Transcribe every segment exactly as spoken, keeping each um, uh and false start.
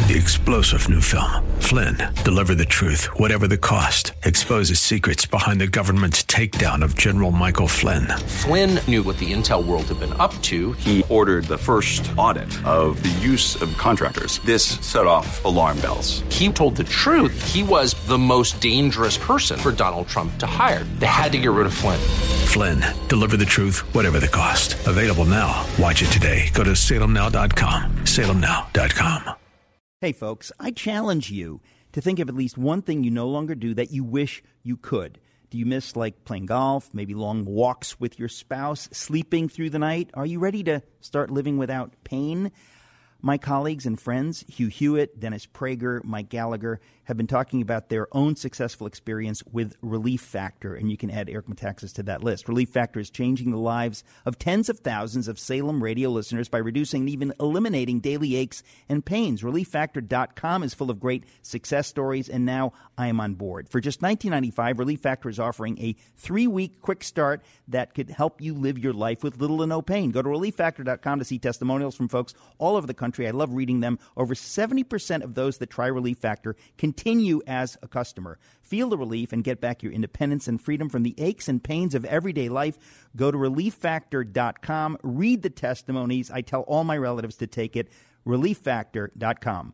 The explosive new film, Flynn, deliver the truth, whatever the cost, exposes secrets behind the government's takedown of General Michael Flynn. Flynn knew what the intel world had been up to. He ordered the first audit of the use of contractors. This set off alarm bells. He told the truth. He was the most dangerous person for Donald Trump to hire. They had to get rid of Flynn. Flynn, deliver the truth, whatever the cost. Available now. Watch it today. Go to salem now dot com. salem now dot com. Hey, folks, I challenge you to think of at least one thing you no longer do that you wish you could. Do you miss, like, playing golf, maybe long walks with your spouse, sleeping through the night? Are you ready to start living without pain? My colleagues and friends, Hugh Hewitt, Dennis Prager, Mike Gallagher, have been talking about their own successful experience with Relief Factor, and you can add Eric Metaxas to that list. Relief Factor is changing the lives of tens of thousands of Salem radio listeners by reducing and even eliminating daily aches and pains. relief factor dot com is full of great success stories, and now I am on board. For just nineteen ninety-five dollars, Relief Factor is offering a three-week quick start that could help you live your life with little to no pain. Go to relief factor dot com to see testimonials from folks all over the country. I love reading them. Over seventy percent of those that try Relief Factor continue as a customer. Feel the relief and get back your independence and freedom from the aches and pains of everyday life. Go to relief factor dot com. Read the testimonies. I tell all my relatives to take it. relief factor dot com.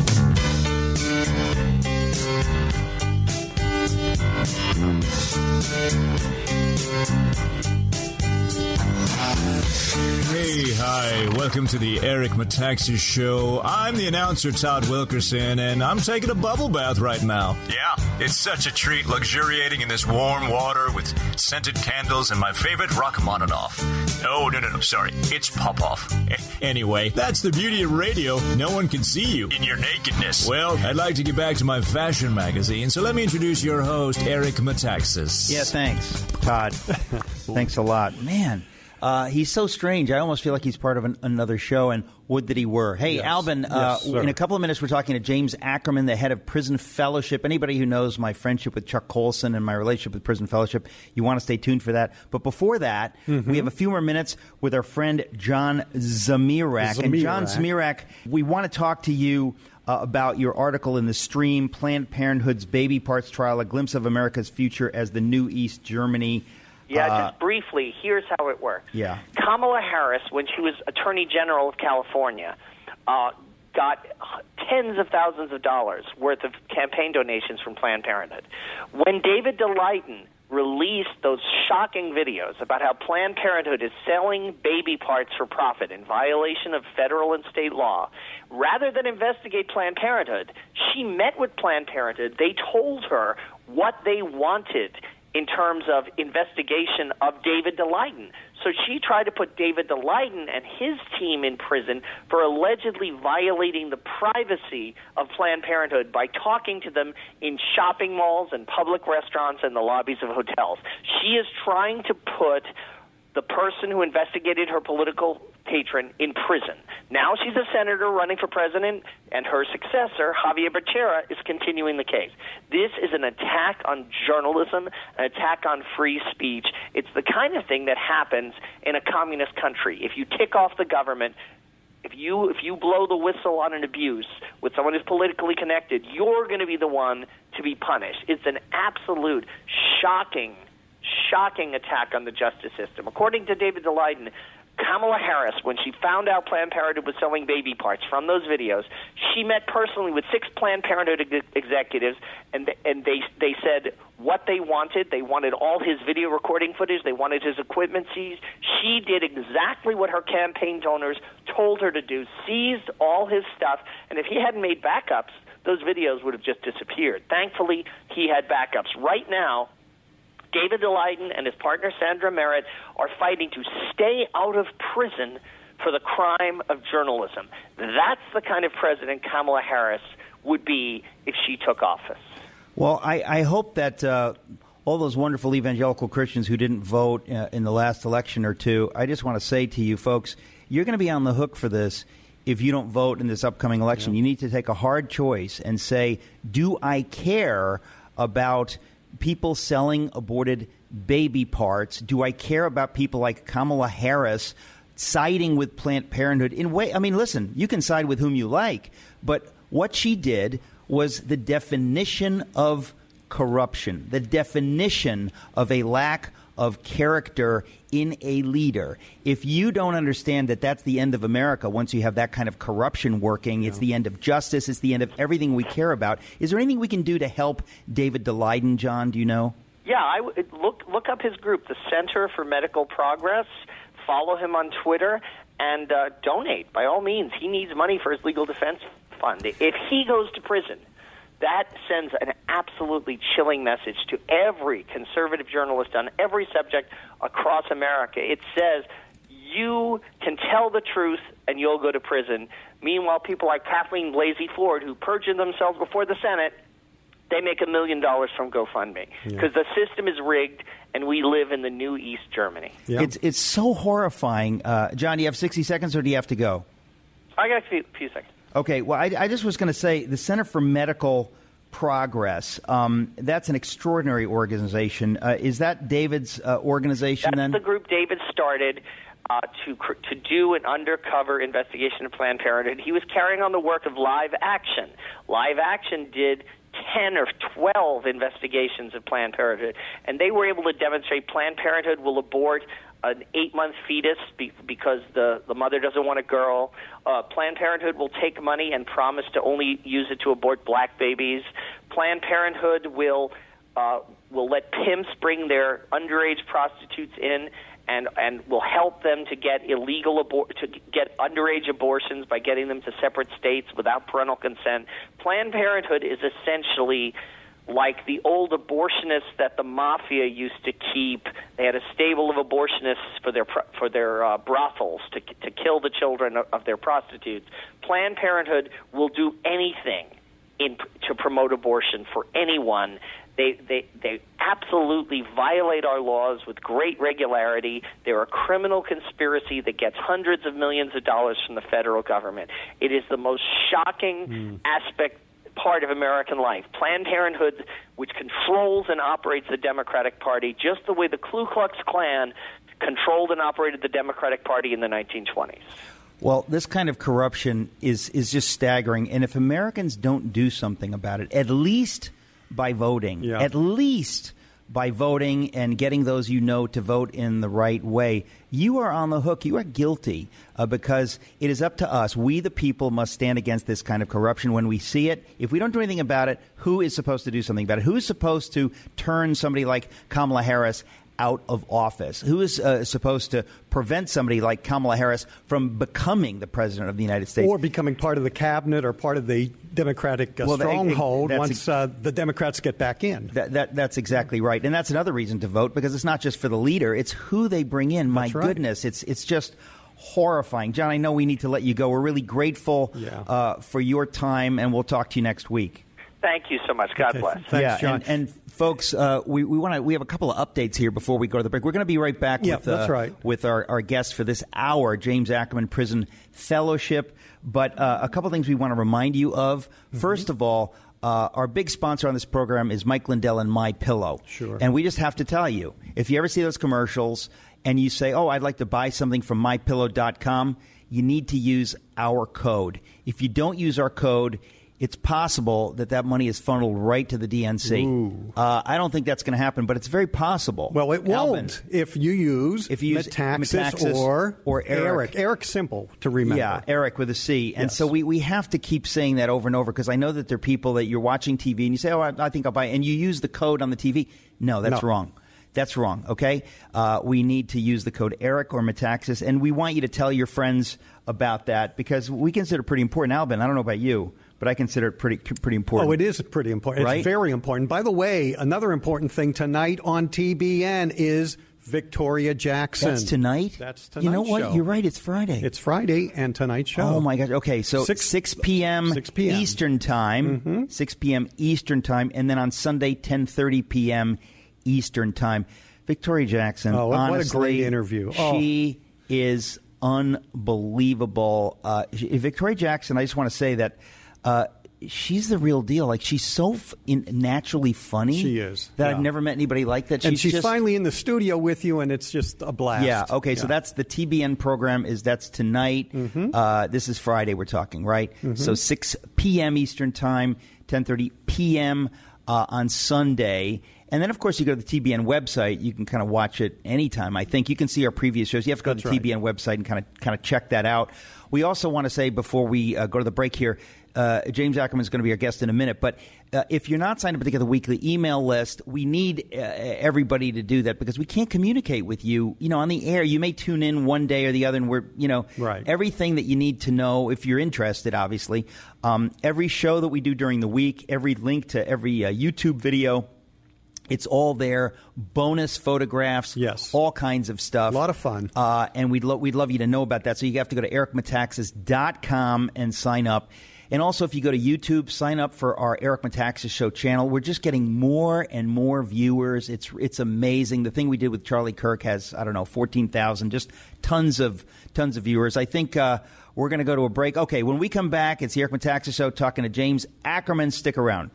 Hey, hi, welcome to the Eric Metaxas Show. I'm the announcer, Todd Wilkerson, and I'm taking a bubble bath right now. Yeah, it's such a treat luxuriating in this warm water with scented candles and my favorite Rachmaninoff. No, no, no, no, sorry, it's Popoff. Anyway, that's the beauty of radio. No one can see you in your nakedness. Well, I'd like to get back to my fashion magazine, so let me introduce your host, Eric Metaxas. Yeah, thanks, Todd. Thanks a lot. Man. Uh, he's so strange. I almost feel like he's part of an, another show, and would that he were. Hey, yes. Albin, uh, yes, in a couple of minutes we're talking to James Ackerman, the head of Prison Fellowship. Anybody who knows my friendship with Chuck Colson and my relationship with Prison Fellowship, you want to stay tuned for that. But before that, mm-hmm. we have a few more minutes with our friend John Zmirak. And John Zmirak, we want to talk to you Uh, about your article in The Stream, Planned Parenthood's Baby Parts Trial, a glimpse of America's future as the new East Germany. Yeah, uh, just briefly, here's how it works. Yeah. Kamala Harris, when she was Attorney General of California, uh, got tens of thousands of dollars worth of campaign donations from Planned Parenthood. When David Daleiden released those shocking videos about how Planned Parenthood is selling baby parts for profit in violation of federal and state law, rather than investigate Planned Parenthood, she met with Planned Parenthood. They told her what they wanted in terms of investigation of David Daleiden. So she tried to put David Daleiden and his team in prison for allegedly violating the privacy of Planned Parenthood by talking to them in shopping malls and public restaurants and the lobbies of hotels. She is trying to put the person who investigated her political patron in prison. Now she's a senator running for president, and her successor, Javier Becerra, is continuing the case. This is an attack on journalism, an attack on free speech. It's the kind of thing that happens in a communist country. If you tick off the government, if you if you blow the whistle on an abuse with someone who's politically connected, you're going to be the one to be punished. It's an absolute shocking shocking attack on the justice system. According to David Daleiden, Kamala Harris, when she found out Planned Parenthood was selling baby parts from those videos, she met personally with six Planned Parenthood ex- executives, and th- and they they said what they wanted. They wanted all his video recording footage. They wanted his equipment seized. She did exactly what her campaign donors told her to do, seized all his stuff, and if he hadn't made backups, those videos would have just disappeared. Thankfully, he had backups. Right now, David Daleiden and his partner Sandra Merritt are fighting to stay out of prison for the crime of journalism. That's the kind of president Kamala Harris would be if she took office. Well, I, I hope that uh, all those wonderful evangelical Christians who didn't vote uh, in the last election or two, I just want to say to you folks, you're going to be on the hook for this if you don't vote in this upcoming election. Yeah. You need to take a hard choice and say, do I care about people selling aborted baby parts? Do I care about people like Kamala Harris siding with Planned Parenthood in way? I mean, listen, you can side with whom you like, but What she did was the definition of corruption, the definition of a lack of character in a leader. If you don't understand that that's the end of America, once you have that kind of corruption working, it's the end of justice, it's the end of everything we care about. Is there anything we can do to help David Daleiden, John? Do you know? Yeah, I w- look look up his group, the Center for Medical Progress. Follow him on Twitter and uh, donate. By all means, he needs money for his legal defense fund. If he goes to prison, that sends an absolutely chilling message to every conservative journalist on every subject across America. It says, you can tell the truth and you'll go to prison. Meanwhile, people like Kathleen Blasey Ford, who perjured themselves before the Senate, they make a million dollars from GoFundMe because yeah. the system is rigged and we live in the new East Germany. Yeah. It's, it's so horrifying. Uh, John, do you have sixty seconds or do you have to go? I got a few, few seconds. Okay, well, I, I just was going to say the Center for Medical Progress, um, that's an extraordinary organization. Uh, is that David's uh, organization that's then? That's the group David started uh, to to do an undercover investigation of Planned Parenthood. He was carrying on the work of Live Action. Live Action did ten or twelve investigations of Planned Parenthood, and they were able to demonstrate Planned Parenthood will abort an eight-month fetus be- because the, the mother doesn't want a girl. Uh, Planned Parenthood will take money and promise to only use it to abort black babies. Planned Parenthood will uh, will let pimps bring their underage prostitutes in and and will help them to get illegal abor- to get underage abortions by getting them to separate states without parental consent. Planned Parenthood is essentially like the old abortionists that the mafia used to keep. They had a stable of abortionists for their for their uh, brothels to to kill the children of, of their prostitutes. Planned Parenthood will do anything in to promote abortion for anyone. They they they absolutely violate our laws with great regularity. They're a criminal conspiracy that gets hundreds of millions of dollars from the federal government. It is the most shocking mm. aspect part of American life. Planned Parenthood, which controls and operates the Democratic Party, just the way the Ku Klux Klan controlled and operated the Democratic Party in the nineteen twenties. Well, this kind of corruption is, is just staggering. And if Americans don't do something about it, at least by voting, yeah. at least by voting and getting those you know to vote in the right way, you are on the hook. You are guilty uh, because it is up to us. We, the people, must stand against this kind of corruption when we see it. If we don't do anything about it, who is supposed to do something about it? Who is supposed to turn somebody like Kamala Harris out of office? Who is uh, supposed to prevent somebody like Kamala Harris from becoming the president of the United States? Or becoming part of the cabinet or part of the Democratic uh, well, stronghold that, once uh, the Democrats get back in. That, that, that's exactly right. And that's another reason to vote, because it's not just for the leader. It's who they bring in. My right. goodness, it's it's just horrifying. John, I know we need to let you go. We're really grateful yeah. uh, for your time, and we'll talk to you next week. Thank you so much. God okay. bless. Thanks, yeah, John. And, and folks, uh, we, we want to. We have a couple of updates here before we go to the break. We're going to be right back yeah, with that's uh, right. with our, our guest for this hour, James Ackerman Prison Fellowship. But uh, a couple of things we want to remind you of. Mm-hmm. First of all, uh, our big sponsor on this program is Mike Lindell and MyPillow. Sure. And we just have to tell you, if you ever see those commercials and you say, "Oh, I'd like to buy something from my pillow dot com," you need to use our code. If you don't use our code, it's possible that that money is funneled right to the D N C. Uh, I don't think that's going to happen, but it's very possible. Well, it won't Alvin, if you use if you use Metaxas, Metaxas or, or Eric. Eric. Eric's simple to remember. Yeah, Eric with a C. And yes. so we, we have to keep saying that over and over, because I know that there are people that you're watching T V and you say, oh, I, I think I'll buy it. And you use the code on the T V. No, that's no. wrong. That's wrong, okay? Uh, we need to use the code Eric or Metaxas, and we want you to tell your friends about that, because we consider it pretty important. Albin, I don't know about you, but I consider it pretty pretty important. Oh, it is pretty important. Right? It's very important. By the way, another important thing tonight on T B N is Victoria Jackson. That's tonight? That's tonight's You know what? show. You're right. It's Friday. It's Friday and tonight's show. Oh, my gosh. Okay, so six, six p.m. six p.m. Eastern Time. Mm-hmm. six p.m. Eastern Time. And then on Sunday, ten thirty p.m. Eastern Time. Victoria Jackson, oh, what, honestly, what a great interview. Oh. She is unbelievable. Uh, Victoria Jackson, I just want to say that uh, she's the real deal. Like, she's so f- in, naturally funny. She is. That yeah. I've never met anybody like that. She's and she's just, finally in the studio with you, and it's just a blast. Yeah, okay, yeah. so that's the T B N program. Is That's tonight. Mm-hmm. Uh, this is Friday we're talking, right? Mm-hmm. So six p.m. Eastern Time, ten thirty p.m. Uh, on Sunday. And then, of course, you go to the T B N website. You can kind of watch it anytime, I think. You can see our previous shows. You have to go That's to the right. T B N website and kind of kind of check that out. We also want to say, before we uh, go to the break here, uh, James Ackerman is going to be our guest in a minute. But uh, if you're not signed up to get the weekly email list, we need uh, everybody to do that, because we can't communicate with you, you know, on the air. You may tune in one day or the other, and we're, you know, right. everything that you need to know if you're interested, obviously. Um, every show that we do during the week, every link to every uh, YouTube video, it's all there. Bonus photographs, yes, all kinds of stuff. A lot of fun. Uh, and we'd, lo- we'd love you to know about that. So you have to go to eric metaxas dot com and sign up. And also, if you go to YouTube, sign up for our Eric Metaxas Show channel. We're just getting more and more viewers. It's it's amazing. The thing we did with Charlie Kirk has, I don't know, fourteen thousand, just tons of tons of viewers. I think uh, we're going to go to a break. Okay, when we come back, it's the Eric Metaxas Show talking to James Ackerman. Stick around.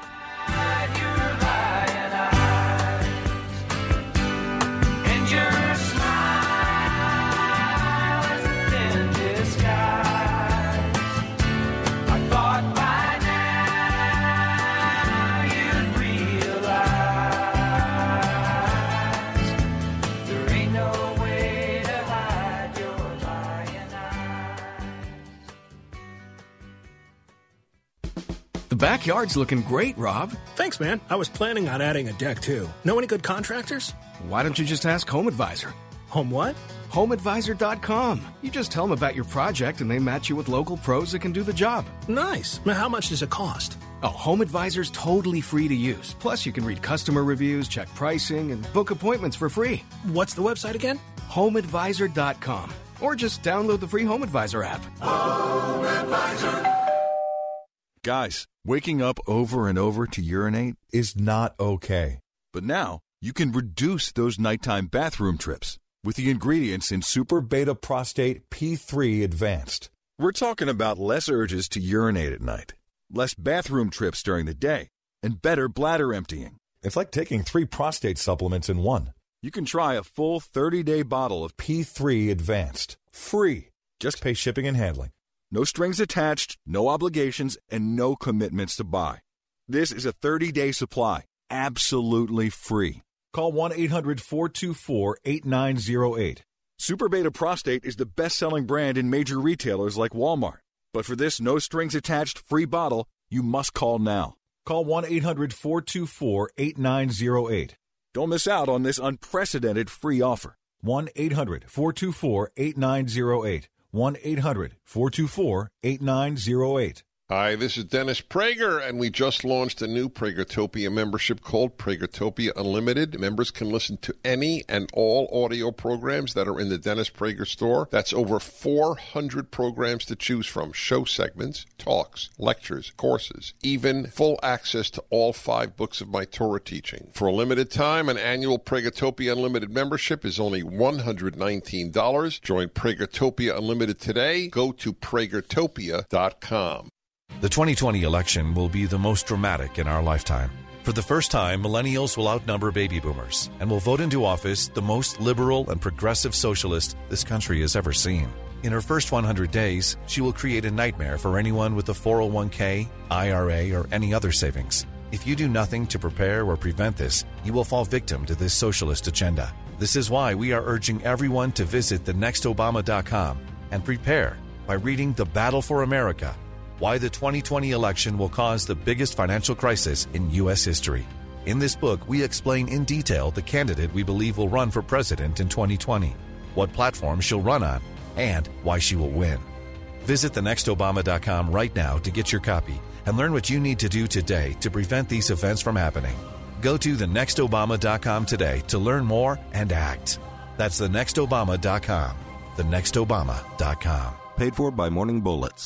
The backyard's looking great, Rob. Thanks, man. I was planning on adding a deck, too. Know any good contractors? Why don't you just ask Home Advisor? Home what? home advisor dot com. You just tell them about your project, and they match you with local pros that can do the job. Nice. Now, how much does it cost? Oh, Home Advisor's totally free to use. Plus, you can read customer reviews, check pricing, and book appointments for free. What's the website again? home advisor dot com. Or just download the free Home Advisor app. Home Advisor. Guys, waking up over and over to urinate is not okay. But now, you can reduce those nighttime bathroom trips with the ingredients in Super Beta Prostate P three Advanced. We're talking about less urges to urinate at night, less bathroom trips during the day, and better bladder emptying. It's like taking three prostate supplements in one. You can try a full thirty-day bottle of P three Advanced, free. Just pay shipping and handling. No strings attached, no obligations, and no commitments to buy. This is a thirty-day supply, absolutely free. Call one eight hundred four two four eight nine zero eight. Super Beta Prostate is the best-selling brand in major retailers like Walmart. But for this no-strings-attached free bottle, you must call now. Call one eight hundred four two four eight nine zero eight. Don't miss out on this unprecedented free offer. one eight hundred four two four eight nine zero eight. one eight hundred four two four eight nine zero eight. Hi, this is Dennis Prager, and we just launched a new Pragertopia membership called Pragertopia Unlimited. Members can listen to any and all audio programs that are in the Dennis Prager store. That's over four hundred programs to choose from, show segments, talks, lectures, courses, even full access to all five books of my Torah teaching. For a limited time, an annual Pragertopia Unlimited membership is only one hundred nineteen dollars. Join Pragertopia Unlimited today. Go to Pragertopia dot com. The twenty twenty election will be the most dramatic in our lifetime. For the first time, millennials will outnumber baby boomers and will vote into office the most liberal and progressive socialist this country has ever seen. In her first one hundred days, she will create a nightmare for anyone with a four oh one k, I R A, or any other savings. If you do nothing to prepare or prevent this, you will fall victim to this socialist agenda. This is why we are urging everyone to visit the next obama dot com and prepare by reading The Battle for America, Why the twenty twenty Election Will Cause the Biggest Financial Crisis in U S History. In this book, we explain in detail the candidate we believe will run for president in twenty twenty, what platform she'll run on, and why she will win. Visit the next obama dot com right now to get your copy and learn what you need to do today to prevent these events from happening. Go to the next obama dot com today to learn more and act. That's the next obama dot com. the next obama dot com. Paid for by Morning Bullets.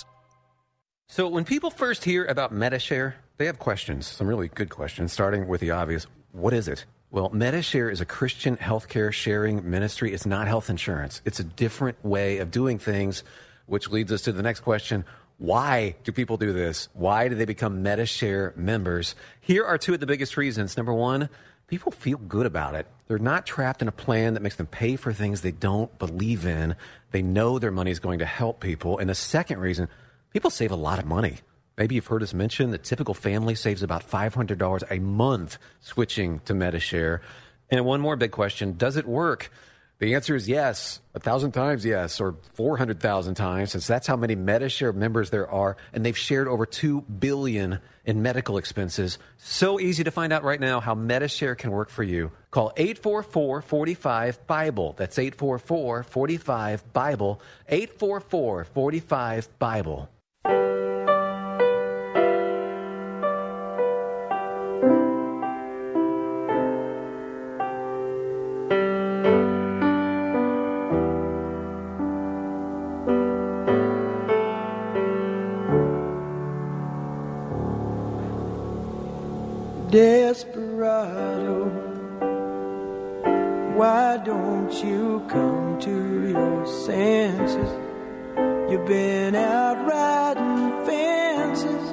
So when people first hear about Medi-Share, they have questions, some really good questions, starting with the obvious. What is it? Well, Medi-Share is a Christian healthcare sharing ministry. It's not health insurance. It's a different way of doing things, which leads us to the next question. Why do people do this? Why do they become Medi-Share members? Here are two of the biggest reasons. Number one, people feel good about it. They're not trapped in a plan that makes them pay for things they don't believe in. They know their money is going to help people. And the second reason, people save a lot of money. Maybe you've heard us mention the typical family saves about five hundred dollars a month switching to Medi-Share. And one more big question, does it work? The answer is yes, a thousand times yes, or four hundred thousand times, since that's how many Medi-Share members there are, and they've shared over two billion dollars in medical expenses. So easy to find out right now how Medi-Share can work for you. Call eight four four, four five, BIBLE. That's eight four four, four five, BIBLE, eight four four, four five, BIBLE. Desperado, why don't you come to your senses? You've been out riding fences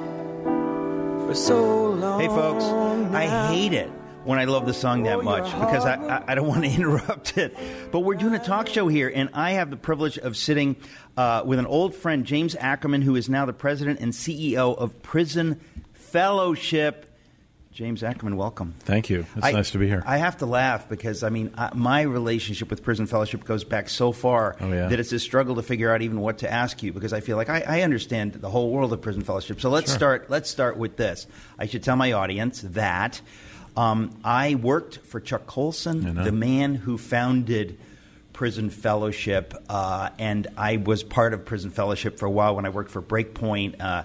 for so long. Hey, folks, now. I hate it when I love the song that much because I, I, I don't want to interrupt it. But we're doing a talk show here, and I have the privilege of sitting uh, with an old friend, James Ackerman, who is now the president and C E O of Prison Fellowship. James Ackerman, welcome. Thank you. It's I, nice to be here. I have to laugh because, I mean, I, my relationship with Prison Fellowship goes back so far oh, yeah. that it's a struggle to figure out even what to ask you because I feel like I, I understand the whole world of Prison Fellowship. So let's sure. start. Let's start with this. I should tell my audience that um, I worked for Chuck Colson, the man who founded Prison Fellowship, uh, and I was part of Prison Fellowship for a while when I worked for Breakpoint. Uh,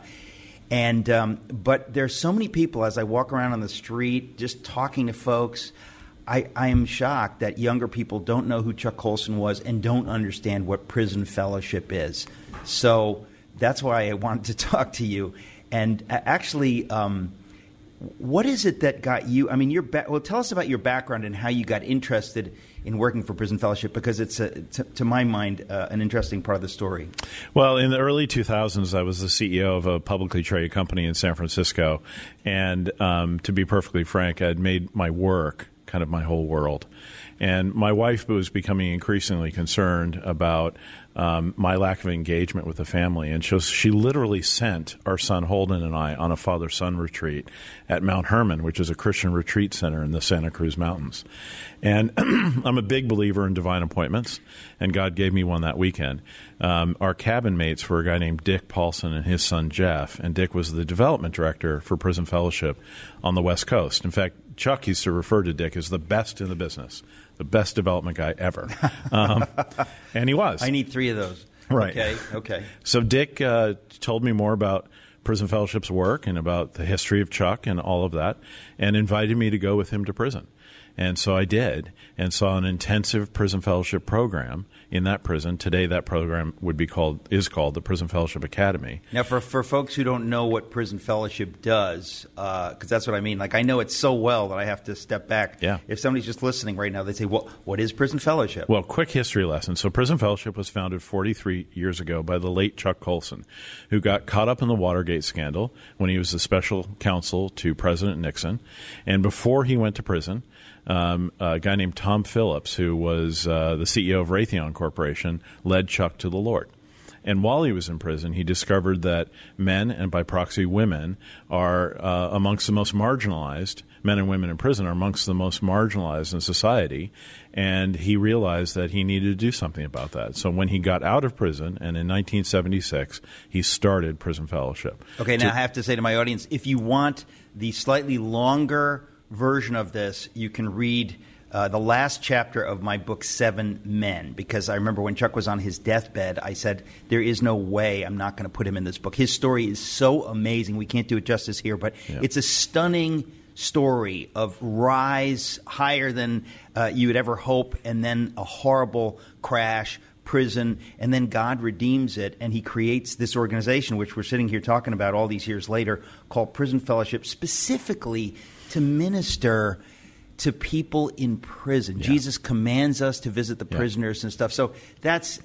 And um, but there's so many people as I walk around on the street just talking to folks. I, I am shocked that younger people don't know who Chuck Colson was and don't understand what Prison Fellowship is. So that's why I wanted to talk to you. And actually, um, what is it that got you? I mean, your ba- well, tell us about your background and how you got interested in working for Prison Fellowship, because it's, a, to, to my mind, uh, an interesting part of the story. Well, in the early two thousands, I was the C E O of a publicly traded company in San Francisco. And um, to be perfectly frank, I'd made my work kind of my whole world. And my wife was becoming increasingly concerned about um, my lack of engagement with the family. And she, she literally sent our son Holden and I on a father-son retreat at Mount Hermon, which is a Christian retreat center in the Santa Cruz Mountains. And I'm a big believer in divine appointments, and God gave me one that weekend. Um, our cabin mates were a guy named Dick Paulson and his son Jeff, and Dick was the development director for Prison Fellowship on the West Coast. In fact, Chuck used to refer to Dick as the best in the business, the best development guy ever. Um, and he was. I need three of those. Right. Okay, okay. So Dick uh, told me more about Prison Fellowship's work and about the history of Chuck and all of that, and invited me to go with him to prison. And so I did, and saw an intensive Prison Fellowship program in that prison. Today, that program would be called is called the Prison Fellowship Academy. Now, for for folks who don't know what Prison Fellowship does, because uh, that's what I mean. Like, I know it so well that I have to step back. Yeah. If somebody's just listening right now, they say, "Well, what is Prison Fellowship?" Well, quick history lesson. So, Prison Fellowship was founded forty-three years ago by the late Chuck Colson, who got caught up in the Watergate scandal when he was the special counsel to President Nixon, and before he went to prison. Um, a guy named Tom Phillips, who was uh, the C E O of Raytheon Corporation, led Chuck to the Lord. And while he was in prison, he discovered that men, and by proxy women, are uh, amongst the most marginalized. Men and women in prison are amongst the most marginalized in society. And he realized that he needed to do something about that. So when he got out of prison, and in nineteen seventy-six, he started Prison Fellowship. Okay, now to- I have to say to my audience, if you want the slightly longer version of this, you can read uh, the last chapter of my book, Seven Men, because I remember when Chuck was on his deathbed, I said, there is no way I'm not going to put him in this book. His story is so amazing. We can't do it justice here, but yeah. It's a stunning story of rise higher than uh, you would ever hope, and then a horrible crash, prison, and then God redeems it, and he creates this organization, which we're sitting here talking about all these years later, called Prison Fellowship, specifically to minister to people in prison. Yeah. Jesus commands us to visit the Yeah. prisoners and stuff. So that's,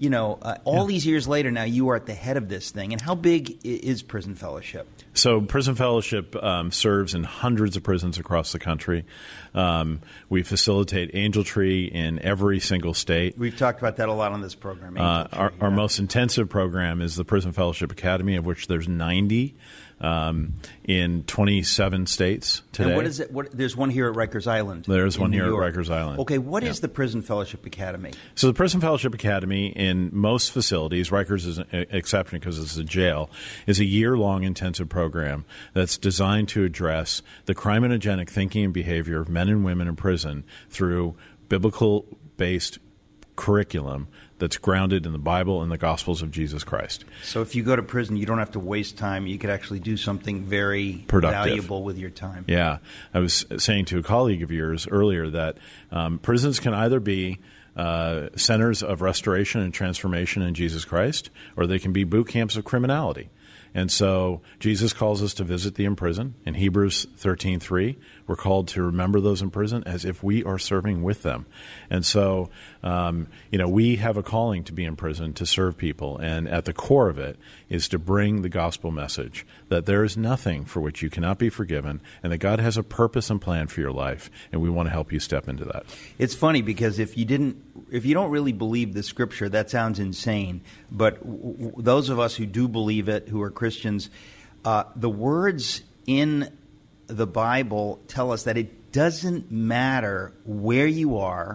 you know, uh, all Yeah. these years later, now you are at the head of this thing. And how big i- is Prison Fellowship? So Prison Fellowship um, serves in hundreds of prisons across the country. Um, we facilitate Angel Tree in every single state. We've talked about that a lot on this program. Uh, Angel our, Tree, our yeah. most intensive program is the Prison Fellowship Academy, of which there's ninety um, in twenty-seven states today. And what is it? What, there's one here at Rikers Island. There's in one New here York. at Rikers Island. Okay, what is Yeah. the Prison Fellowship Academy? So the Prison Fellowship Academy in most facilities, Rikers is an exception because it's a jail, is a year-long intensive program that's designed to address the criminogenic thinking and behavior of men and women in prison through biblical-based curriculum that's grounded in the Bible and the Gospels of Jesus Christ. So if you go to prison, you don't have to waste time. You could actually do something very Productive. valuable with your time. Yeah. I was saying to a colleague of yours earlier that um, prisons can either be uh, centers of restoration and transformation in Jesus Christ, or they can be boot camps of criminality. And so Jesus calls us to visit the imprisoned. In Hebrews thirteen three, we're called to remember those in prison as if we are serving with them. And so, um, you know, we have a calling to be in prison to serve people. And at the core of it is to bring the gospel message that there is nothing for which you cannot be forgiven and that God has a purpose and plan for your life. And we want to help you step into that. It's funny because if you didn't, if you don't really believe the Scripture, that sounds insane. But w- w- those of us who do believe it, who are Christians, uh, the words in the Bible tell us that it doesn't matter where you are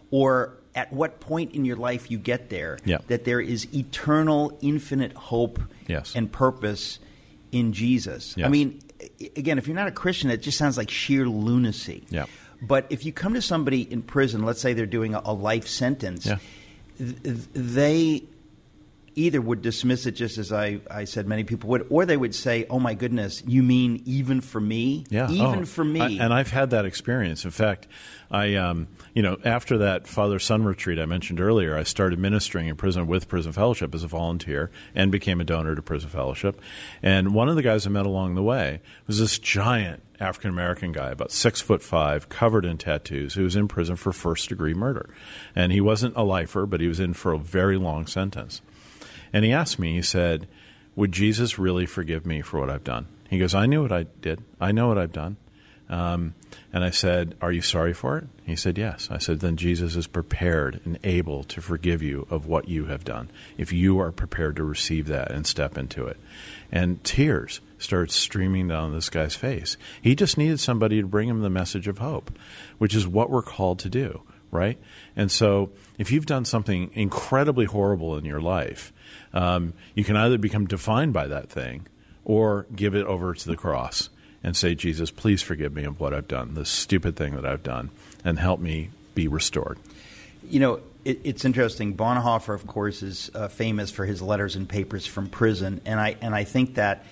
or at what point in your life you get there, Yeah. that there is eternal, infinite hope Yes. and purpose in Jesus. Yes. I mean, i- again, if you're not a Christian, it just sounds like sheer lunacy. Yeah. But if you come to somebody in prison, let's say they're doing a, a life sentence, Yeah. th- they either would dismiss it just as I, I said many people would, or they would say, oh, my goodness, you mean even for me? Yeah. Even Oh, for me. I- and I've had that experience. In fact, I, um, you know, after that father-son retreat I mentioned earlier, I started ministering in prison with Prison Fellowship as a volunteer and became a donor to Prison Fellowship. And one of the guys I met along the way was this giant African-American guy, about six foot five, covered in tattoos, who was in prison for first-degree murder. And he wasn't a lifer, but he was in for a very long sentence. And he asked me, he said, would Jesus really forgive me for what I've done? He goes, I knew what I did. I know what I've done. Um, and I said, are you sorry for it? He said, yes. I said, then Jesus is prepared and able to forgive you of what you have done, if you are prepared to receive that and step into it. And tears started streaming down this guy's face. He just needed somebody to bring him the message of hope, which is what we're called to do, right? And so if you've done something incredibly horrible in your life, um, you can either become defined by that thing or give it over to the cross and say, Jesus, please forgive me of what I've done, this stupid thing that I've done, and help me be restored. You know, it, it's interesting. Bonhoeffer, of course, is uh, famous for his letters and papers from prison, and I and I think that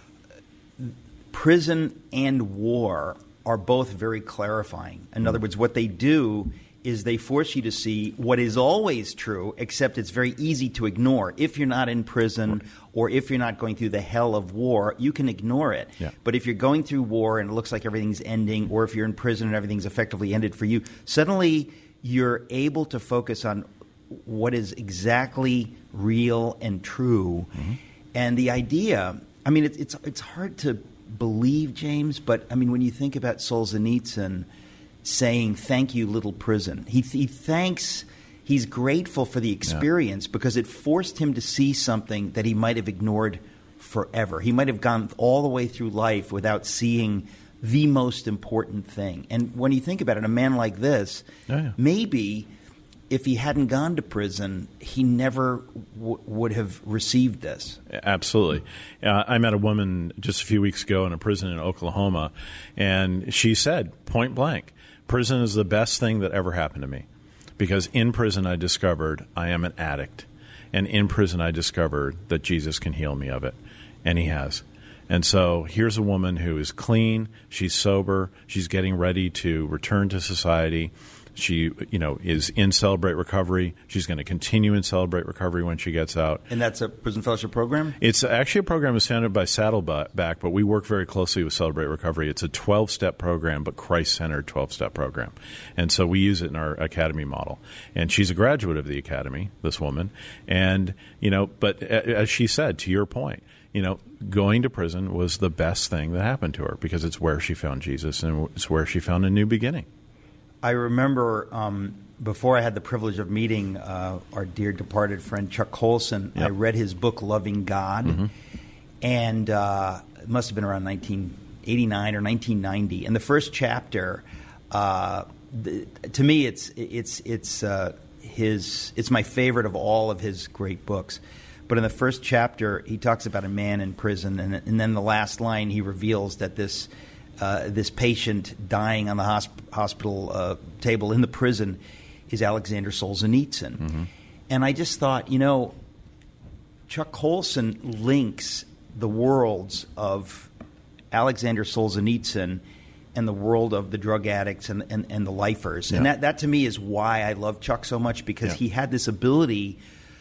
prison and war are both very clarifying. In other words, what they do is they force you to see what is always true, except it's very easy to ignore. If you're not in prison or if you're not going through the hell of war, you can ignore it. Yeah. But if you're going through war and it looks like everything's ending, or if you're in prison and everything's effectively ended for you, suddenly you're able to focus on what is exactly real and true. Mm-hmm. And the idea, I mean, it, it's it's hard to believe, James, but I mean, when you think about Solzhenitsyn saying, thank you, little prison, he, he thanks, he's grateful for the experience, yeah, because it forced him to see something that he might have ignored forever. He might have gone all the way through life without seeing the most important thing. And when you think about it, a man like this, oh, yeah. maybe if he hadn't gone to prison, he never w- would have received this. Absolutely. Uh, I met a woman just a few weeks ago in a prison in Oklahoma, and she said, point blank, prison is the best thing that ever happened to me, because in prison I discovered I am an addict, and in prison I discovered that Jesus can heal me of it, and he has. And so here's a woman who is clean, she's sober, she's getting ready to return to society, She, you know, is in Celebrate Recovery. She's going to continue in Celebrate Recovery when she gets out. And that's a prison fellowship program? It's actually a program that's founded by Saddleback, but we work very closely with Celebrate Recovery. It's a twelve-step program, but Christ-centered twelve-step program. And so we use it in our academy model. And she's a graduate of the academy, this woman. And, you know, but as she said, to your point, you know, going to prison was the best thing that happened to her because it's where she found Jesus and it's where she found a new beginning. I remember um, before I had the privilege of meeting uh, our dear departed friend Chuck Colson, yep. I read his book, Loving God, mm-hmm. and uh, it must have been around nineteen eighty-nine or nineteen ninety. And the first chapter, uh, the, to me, it's it's it's uh, his it's my favorite of all of his great books. But in the first chapter, he talks about a man in prison, and, and then the last line, he reveals that this uh, this patient dying on the hosp- hospital uh, table in the prison is Alexander Solzhenitsyn. Mm-hmm. And I just thought, you know, Chuck Colson links the worlds of Alexander Solzhenitsyn and the world of the drug addicts and, and, and the lifers. Yeah. And that, that, to me, is why I love Chuck so much, because yeah. he had this ability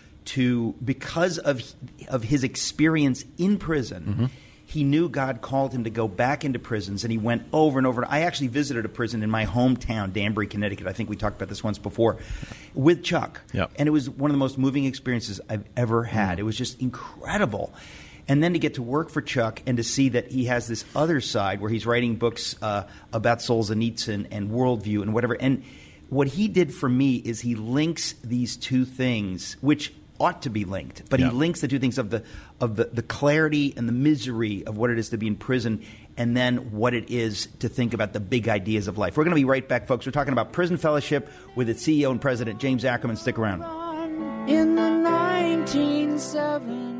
to, because of of his experience in prison, mm-hmm. he knew God called him to go back into prisons, and he went over and over. I actually visited a prison in my hometown, Danbury, Connecticut. I think we talked about this once before, with Chuck. Yep. And it was one of the most moving experiences I've ever had. Mm. It was just incredible. And then to get to work for Chuck and to see that he has this other side where he's writing books uh, about Solzhenitsyn and worldview and whatever. And what he did for me is he links these two things, which ought to be linked, but yeah. he links the two things of the of the, the clarity and the misery of what it is to be in prison, and then what it is to think about the big ideas of life. We're going to be right back, folks. We're talking about Prison Fellowship with its C E O and president, James Ackerman. Stick around. In the nineteen seventies.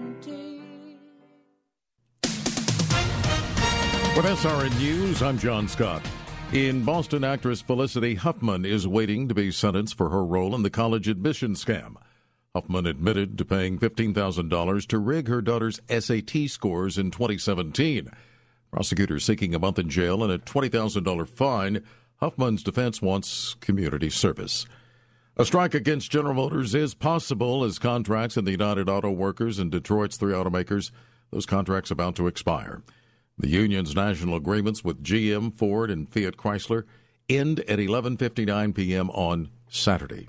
With S R N News, I'm John Scott. In Boston, actress Felicity Huffman is waiting to be sentenced for her role in the college admission scam. Huffman admitted to paying fifteen thousand dollars to rig her daughter's S A T scores in twenty seventeen. Prosecutors seeking a month in jail and a twenty thousand dollars fine. Huffman's defense wants community service. A strike against General Motors is possible as contracts in the United Auto Workers and Detroit's three automakers, those contracts about to expire. The union's national agreements with G M, Ford, and Fiat Chrysler end at eleven fifty-nine p.m. on Saturday.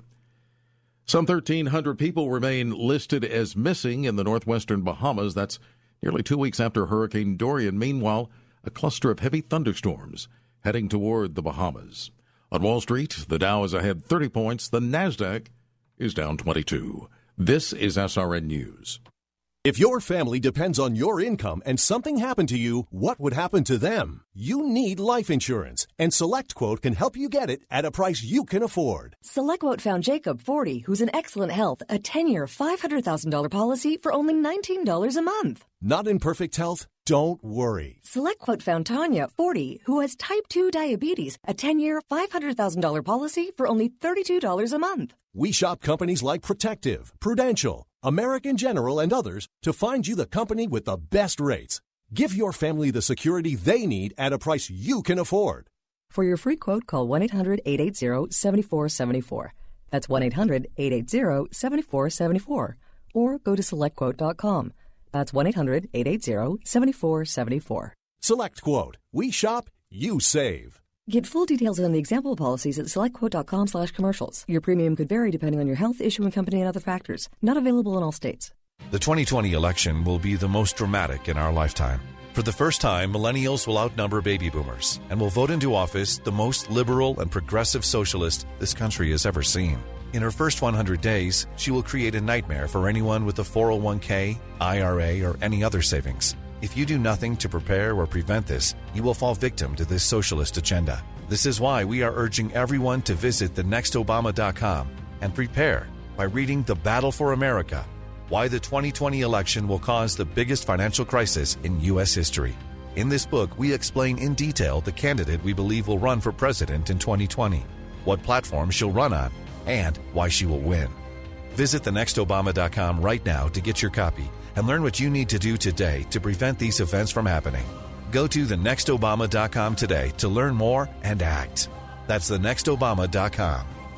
Some thirteen hundred people remain listed as missing in the northwestern Bahamas. That's nearly two weeks after Hurricane Dorian. Meanwhile, a cluster of heavy thunderstorms heading toward the Bahamas. On Wall Street, the Dow is ahead thirty points. The NASDAQ is down twenty-two. This is S R N News. If your family depends on your income and something happened to you, what would happen to them? You need life insurance, and SelectQuote can help you get it at a price you can afford. SelectQuote found Jacob, forty, who's in excellent health, a ten-year, five hundred thousand dollars policy for only nineteen dollars a month. Not in perfect health? Don't worry. SelectQuote found Tanya, forty, who has type two diabetes, a ten-year, five hundred thousand dollars policy for only thirty-two dollars a month. We shop companies like Protective, Prudential, American General, and others to find you the company with the best rates. Give your family the security they need at a price you can afford. For your free quote, call one eight hundred eight eight zero seven four seven four. That's one eight hundred eight eight zero seven four seven four. Or go to select quote dot com. That's one eight hundred eight eight zero seven four seven four. SelectQuote. We shop, you save. Get full details on the example policies at selectquote.com slash commercials. Your premium could vary depending on your health, issuing company, and other factors. Not available in all states. The twenty twenty election will be the most dramatic in our lifetime. For the first time, millennials will outnumber baby boomers and will vote into office the most liberal and progressive socialist this country has ever seen. In her first one hundred days, she will create a nightmare for anyone with a four oh one k, I R A, or any other savings. If you do nothing to prepare or prevent this, you will fall victim to this socialist agenda. This is why we are urging everyone to visit the next obama dot com and prepare by reading The Battle for America, Why the twenty twenty Election Will Cause the Biggest Financial Crisis in U S History. In this book, we explain in detail the candidate we believe will run for president in twenty twenty, what platform she'll run on, and why she will win. Visit the next obama dot com right now to get your copy and learn what you need to do today to prevent these events from happening. Go to the next obama dot com today to learn more and act. That's the next obama dot com.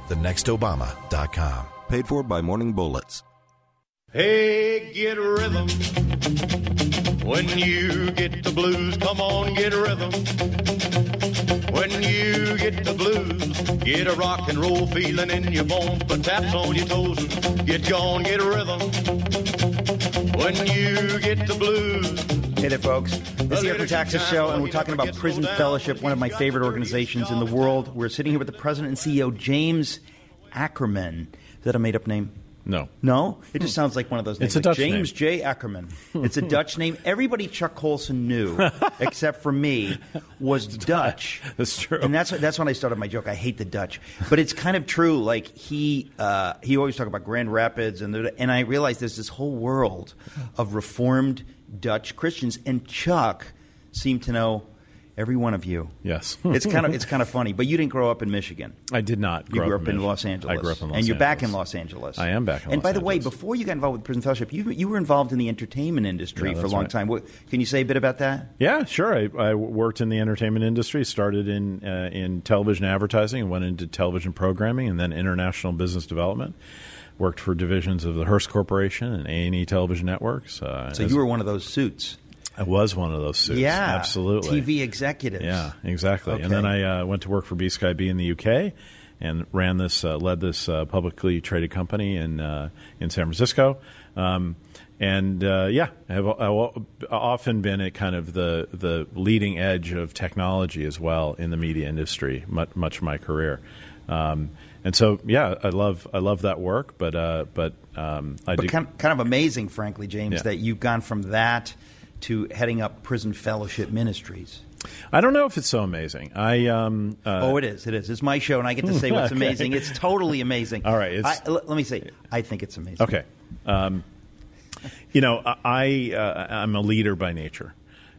the next obama dot com. Paid for by Morning Bullets. Hey, get rhythm. When you get the blues, come on, get rhythm. When you get the blues, get a rock and roll feeling in your bones, put taps on your toes and get gone, get rhythm. When you get the blues. Hey there, folks. This is the Eric Metaxas Show, and we're talking about Prison Fellowship, one of my favorite organizations in the world. We're sitting here with the president and C E O, James Ackerman. Is that a made-up name? No. No? It just sounds like one of those names. It's a like Dutch name. James J. Ackerman. It's a Dutch name. Everybody Chuck Colson knew, except for me, was Dutch. That's true. And that's that's when I started my joke. I hate the Dutch. But it's kind of true. Like, he uh, he always talked about Grand Rapids, and the, and I realized there's this whole world of Reformed Dutch Christians, and Chuck seemed to know every one of you. Yes. It's kind of it's kind of funny. But you didn't grow up in Michigan. I did not grow You grew up up in in Michigan. Los Angeles. I grew up in Los And you're Angeles. back in Los Angeles. I am back in And Los by the way, Angeles. before you got involved with Prison Fellowship, you you were involved in the entertainment industry Yeah, for a that's long right. time. What, can you say a bit about that? Yeah, sure. I, I worked in the entertainment industry, started in uh, in television advertising, and went into television programming, and then international business development. Worked for divisions of the Hearst Corporation and A and E Television Networks. Uh, So as- you were one of those suits. I was one of those suits. Yeah, absolutely. T V executives. Yeah, exactly. Okay. And then I uh, went to work for B Sky B in the U K, and ran this, uh, led this uh, publicly traded company in uh, in San Francisco. Um, and uh, yeah, I've, I've often been at kind of the the leading edge of technology as well in the media industry, much, much of my career. Um, and so, yeah, I love I love that work, but uh, but um, I But do. kind, kind of amazing, frankly, James, Yeah. that you've gone from that to heading up Prison Fellowship Ministries. I don't know if it's so amazing. I um, uh, oh, it is. It is. It's my show, and I get to say what's Okay. amazing. It's totally amazing. All right, it's- I, l- let me say, I think it's amazing. Okay. Um, you know, I uh, I'm a leader by nature,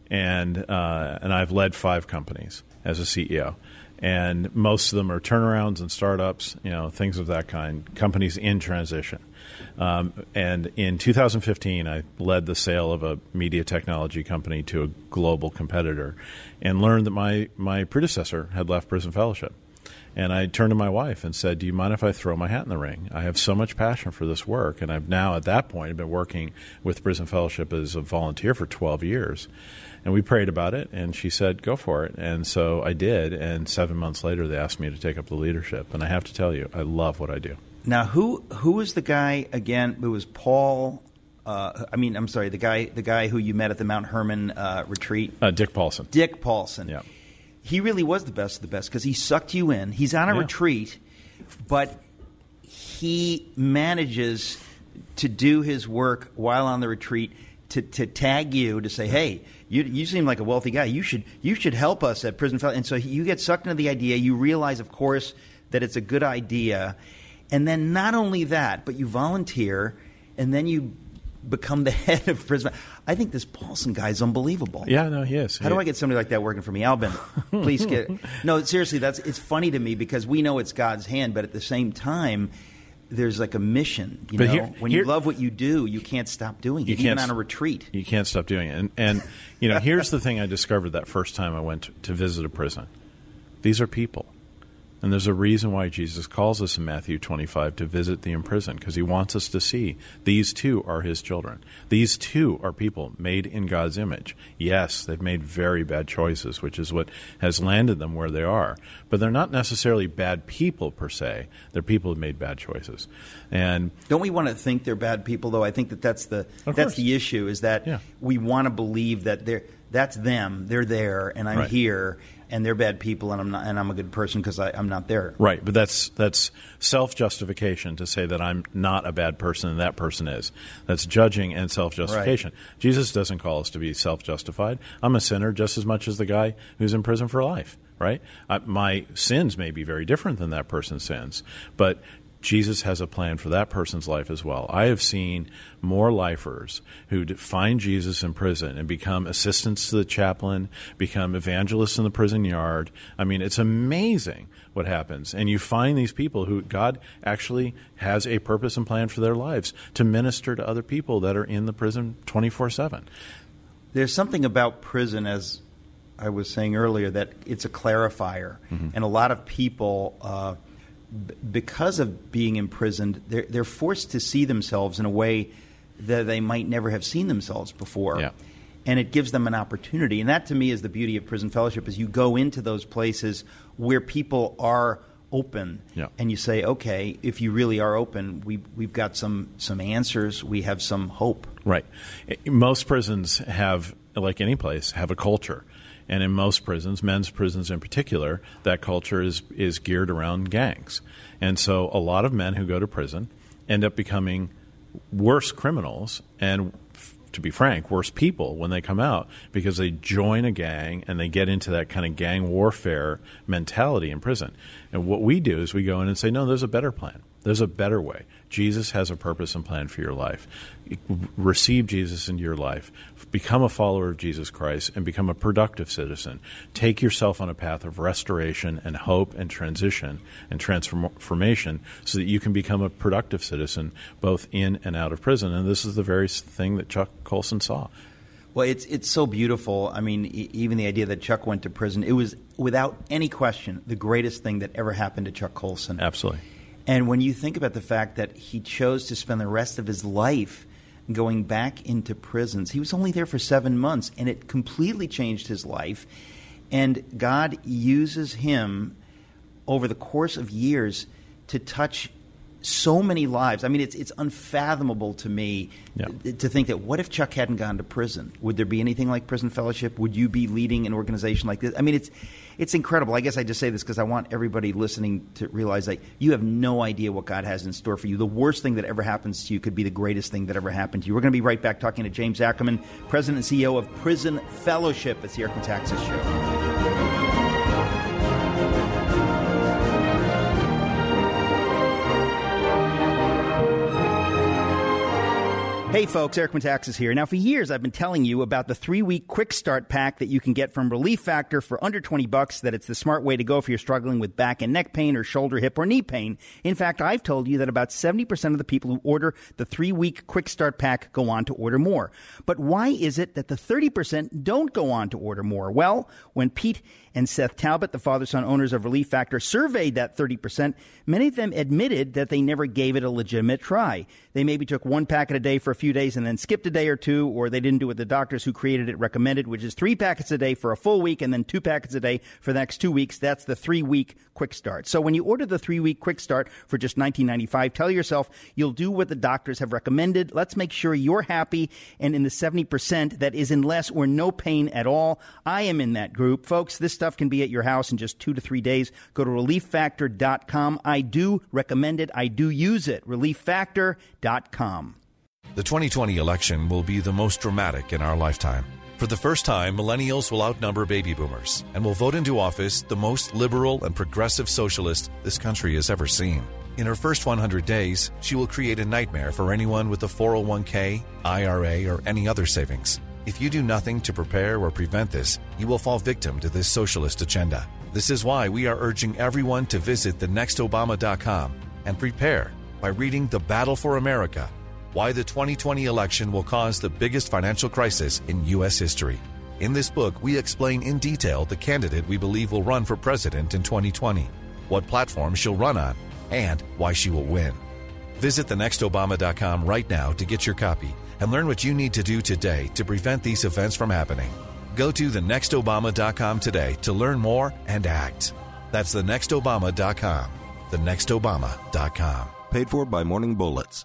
and uh, and I've led five companies as a C E O, and most of them are turnarounds and startups, you know, things of that kind, companies in transition. Um, and in two thousand fifteen, I led the sale of a media technology company to a global competitor, and learned that my my predecessor had left Prison Fellowship. And I turned to my wife and said, do you mind if I throw my hat in the ring? I have so much passion for this work. And I've now, at that point, been working with Prison Fellowship as a volunteer for twelve years. And we prayed about it, and she said, go for it. And so I did. And seven months later, they asked me to take up the leadership. And I have to tell you, I love what I do. Now, who who was the guy again? It was Paul. Uh, I mean, I'm sorry, the guy the guy who you met at the Mount Hermon uh, retreat. Uh, Dick Paulson. Dick Paulson. Yeah. He really was the best of the best because he sucked you in. He's on a Yeah. retreat, but he manages to do his work while on the retreat to, to tag you to say, hey, you you seem like a wealthy guy. You should you should help us at Prison Fellowship. And so he, you get sucked into the idea. You realize, of course, that it's a good idea. And then not only that, but you volunteer, and then you become the head of Prison. I think this Paulson guy is unbelievable. Yeah, no, he is. How do I get somebody like that working for me? Albin, please get. No, seriously, that's it's funny to me because we know it's God's hand, but at the same time, there's like a mission. You But know, here- when here- you love what you do, you can't stop doing it, You even can't on a s- retreat. You can't stop doing it. And, and you know, here's the thing I discovered that first time I went to, to visit a prison. These are people. And there's a reason why Jesus calls us in Matthew twenty-five to visit the imprisoned, because he wants us to see these too are his children. These too are people made in God's image. Yes, they've made very bad choices, which is what has landed them where they are. But they're not necessarily bad people per se. They're people who've made bad choices. And Don't we want to think they're bad people, though? I think that that's the Of that's course. the issue. Is that Yeah. we want to believe that they're that's them. They're there, and I'm Right. here, and they're bad people, and I'm not, and I'm a good person because I'm not there. Right, but that's that's self-justification to say that I'm not a bad person and that person is. That's judging and self-justification. Jesus doesn't call us to be self-justified. I'm a sinner just as much as the guy who's in prison for life, right? I, my sins may be very different than that person's sins, but Jesus has a plan for that person's life as well. I have seen more lifers who d- find Jesus in prison and become assistants to the chaplain, become evangelists in the prison yard. I mean, it's amazing what happens. And you find these people who God actually has a purpose and plan for their lives to minister to other people that are in the prison twenty-four seven. There's something about prison, as I was saying earlier, that it's a clarifier, Mm-hmm. and a lot of people. Uh, b- because of being imprisoned, they're, they're forced to see themselves in a way that they might never have seen themselves before. Yeah. And it gives them an opportunity. And that, to me, is the beauty of prison fellowship, is you go into those places where people are open, yeah. and you say, okay, if you really are open, we, we've got some, some answers. We have some hope. Right. Most prisons have, like any place, have a culture. And in most prisons, men's prisons in particular, that culture is, is geared around gangs. And so a lot of men who go to prison end up becoming worse criminals and, to be frank, worse people when they come out, because they join a gang and they get into that kind of gang warfare mentality in prison. And what we do is we go in and say, no, there's a better plan. There's a better way. Jesus has a purpose and plan for your life. Receive Jesus into your life. Become a follower of Jesus Christ and become a productive citizen. Take yourself on a path of restoration and hope and transition and transformation so that you can become a productive citizen both in and out of prison. And this is the very thing that Chuck Colson saw. Well, it's it's so beautiful. I mean, e- even the idea that Chuck went to prison, it was, without any question, the greatest thing that ever happened to Chuck Colson. Absolutely. And when you think about the fact that he chose to spend the rest of his life going back into prisons, he was only there for seven months, and it completely changed his life. And God uses him over the course of years to touch so many lives. I mean, it's it's unfathomable to me yeah. to think that what if Chuck hadn't gone to prison? Would there be anything like Prison Fellowship? Would you be leading an organization like this? I mean, it's it's incredible. I guess I just say this because I want everybody listening to realize that you have no idea what God has in store for you. The worst thing that ever happens to you could be the greatest thing that ever happened to you. We're going to be right back talking to James Ackerman, President and C E O of Prison Fellowship. It's the Eric Metaxas Show. Hey folks, Eric Metaxas here. Now, for years I've been telling you about the three-week quick start pack that you can get from Relief Factor for under twenty bucks, that it's the smart way to go if you're struggling with back and neck pain or shoulder, hip, or knee pain. In fact, I've told you that about seventy percent of the people who order the three-week quick start pack go on to order more. But why is it that the thirty percent don't go on to order more? Well, when Pete and Seth Talbot, the father-son owners of Relief Factor, surveyed that thirty percent, many of them admitted that they never gave it a legitimate try. They maybe took one packet a day for a few days and then skipped a day or two, or they didn't do what the doctors who created it recommended, which is three packets a day for a full week and then two packets a day for the next two weeks. That's the three-week quick start. So when you order the three-week quick start for just nineteen ninety-five dollars, tell yourself you'll do what the doctors have recommended. Let's make sure you're happy and in the seventy percent that is in less or no pain at all. I am in that group. Folks, this stuff can be at your house in just two to three days. Go to relief factor dot com. I do recommend it. I do use it. relief factor dot com. The twenty twenty election will be the most dramatic in our lifetime. For the first time, millennials will outnumber baby boomers and will vote into office the most liberal and progressive socialist this country has ever seen. In her first one hundred days, she will create a nightmare for anyone with a four oh one k, I R A, or any other savings. If you do nothing to prepare or prevent this, you will fall victim to this socialist agenda. This is why we are urging everyone to visit the next obama dot com and prepare by reading The Battle for America, Why the twenty twenty Election Will Cause the Biggest Financial Crisis in U S History. In this book, we explain in detail the candidate we believe will run for president in twenty twenty, what platform she'll run on, and why she will win. Visit the next obama dot com right now to get your copy and learn what you need to do today to prevent these events from happening. Go to the next obama dot com today to learn more and act. That's the next obama dot com. the next obama dot com. Paid for by Morning Bullets.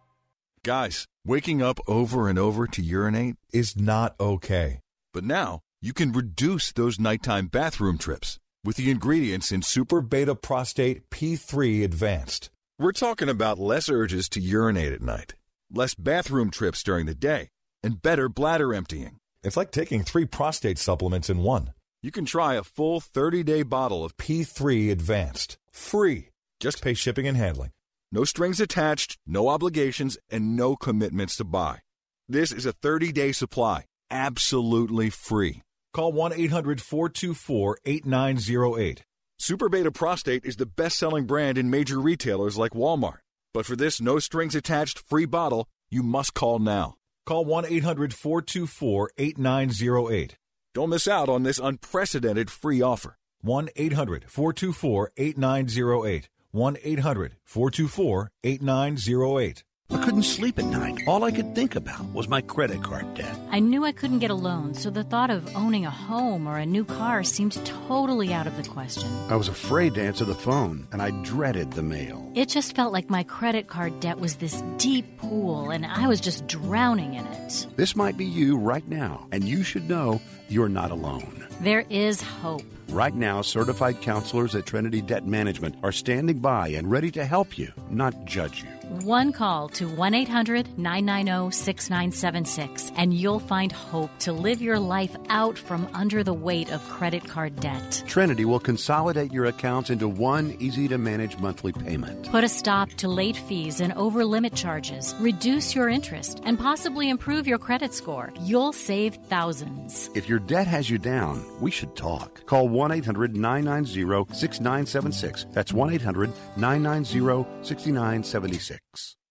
Guys, waking up over and over to urinate is not okay. But now, you can reduce those nighttime bathroom trips with the ingredients in Super Beta Prostate P three Advanced. We're talking about less urges to urinate at night, less bathroom trips during the day, and better bladder emptying. It's like taking three prostate supplements in one. You can try a full thirty-day bottle of P three Advanced. Free. Just pay shipping and handling. No strings attached, no obligations, and no commitments to buy. This is a thirty-day supply, absolutely free. Call one eight hundred four two four eight nine zero eight. Super Beta Prostate is the best-selling brand in major retailers like Walmart. But for this no-strings-attached free bottle, you must call now. Call one eight hundred four two four eight nine zero eight. Don't miss out on this unprecedented free offer. one eight hundred four two four eight nine zero eight. one eight hundred four two four eight nine zero eight. I couldn't sleep at night. All I could think about was my credit card debt. I knew I couldn't get a loan, so the thought of owning a home or a new car seemed totally out of the question. I was afraid to answer the phone, and I dreaded the mail. It just felt like my credit card debt was this deep pool, and I was just drowning in it. This might be you right now, and you should know you're not alone. There is hope. Right now, certified counselors at Trinity Debt Management are standing by and ready to help you, not judge you. One call to one eight hundred nine nine zero six nine seven six, and you'll find hope to live your life out from under the weight of credit card debt. Trinity will consolidate your accounts into one easy-to-manage monthly payment. Put a stop to late fees and over-limit charges, reduce your interest, and possibly improve your credit score. You'll save thousands. If your debt has you down, we should talk. Call one eight hundred nine nine zero six nine seven six. That's one eight hundred nine nine zero six nine seven six.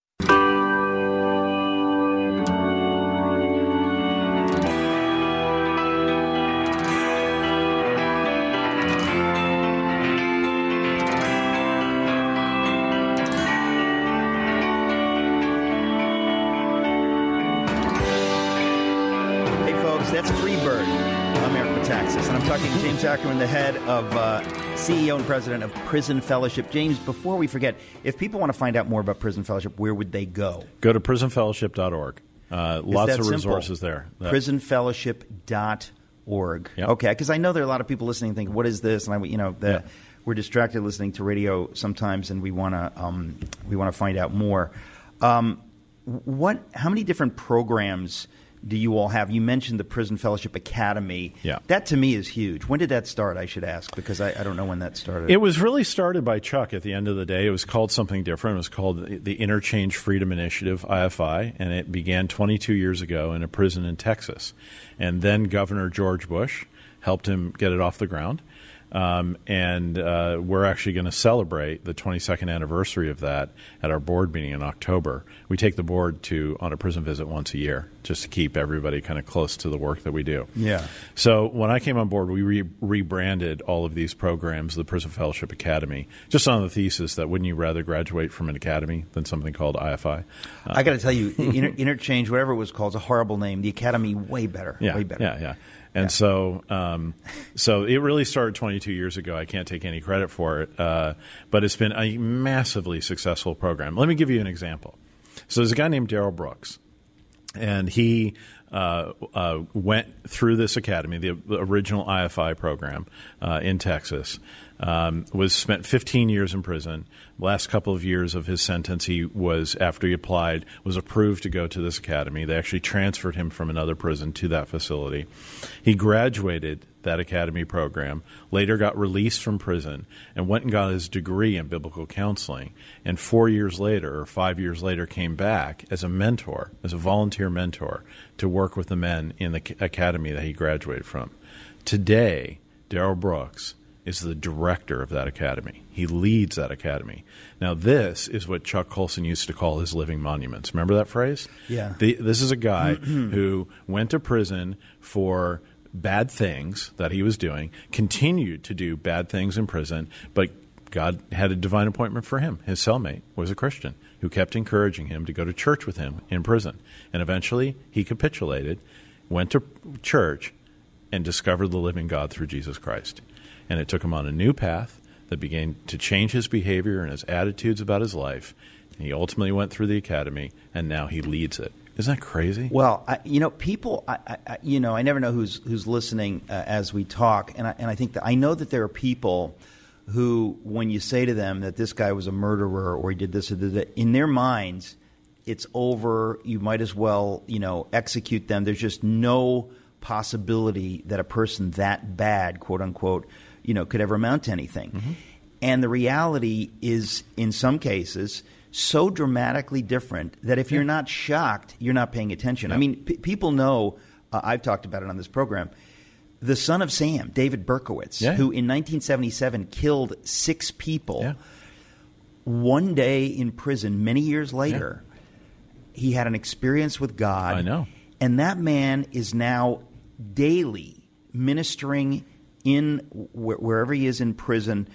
That's Freebird. I'm Eric Metaxas, and I'm talking to James Ackerman, the head of uh, C E O and president of Prison Fellowship. James, before we forget, if people want to find out more about Prison Fellowship, where would they go? Go to prison fellowship dot org. Uh, lots of resources simple? there. That- prison fellowship dot org. Yep. Okay, because I know there are a lot of people listening and think, what is this? And I, you know, the, yeah. we're distracted listening to radio sometimes, and we want to um, we want to find out more. Um, what? How many different programs do you all have? You mentioned the Prison Fellowship Academy. Yeah. That to me is huge. When did that start, I should ask, because I, I don't know when that started. It was really started by Chuck at the end of the day. It was called something different. It was called the Interchange Freedom Initiative, I F I, and it began twenty-two years ago in a prison in Texas. And then Governor George Bush helped him get it off the ground. Um, and uh, we're actually going to celebrate the twenty-second anniversary of that at our board meeting in October. We take the board to on a prison visit once a year just to keep everybody kind of close to the work that we do. Yeah. So when I came on board, we re- rebranded all of these programs, the Prison Fellowship Academy, just on the thesis that wouldn't you rather graduate from an academy than something called I F I? Uh, I got to tell you, inter- Interchange, whatever it was called, is a horrible name. The Academy, way better. Yeah, way better. Yeah, yeah. And yeah. so um, so it really started twenty-two years ago. I can't take any credit for it, uh, but it's been a massively successful program. Let me give you an example. So there's a guy named Darrell Brooks, and he uh, uh, went through this academy, the, the original I F I program uh, in Texas, um, was spent fifteen years in prison. Last couple of years of his sentence, he was, after he applied, was approved to go to this academy. They actually transferred him from another prison to that facility. He graduated that academy program, later got released from prison, and went and got his degree in biblical counseling. And four years later, or five years later, came back as a mentor, as a volunteer mentor, to work with the men in the academy that he graduated from. Today, Darrell Brooks is the director of that academy. He leads that academy. Now, this is what Chuck Colson used to call his living monuments. Remember that phrase? Yeah. The, this is a guy who went to prison for bad things that he was doing, continued to do bad things in prison, but God had a divine appointment for him. His cellmate was a Christian who kept encouraging him to go to church with him in prison. And eventually he capitulated, went to church, and discovered the living God through Jesus Christ. And it took him on a new path that began to change his behavior and his attitudes about his life. And he ultimately went through the academy, and now he leads it. Isn't that crazy? Well, I, you know, people, I, I, you know, I never know who's who's listening uh, as we talk, and I, and I think that I know that there are people who, when you say to them that this guy was a murderer or he did this or did that, in their minds, it's over. You might as well, you know, execute them. There's just no possibility that a person that bad, quote unquote, you know, could ever amount to anything. Mm-hmm. And the reality is, in some cases, so dramatically different that if yeah. you're not shocked, you're not paying attention. Yeah. I mean, p- people know, uh, I've talked about it on this program, the son of Sam, David Berkowitz, yeah. who in nineteen seventy-seven killed six people, yeah. one day in prison, many years later, yeah. he had an experience with God. I know. And that man is now daily ministering in wh- wherever he is in prison.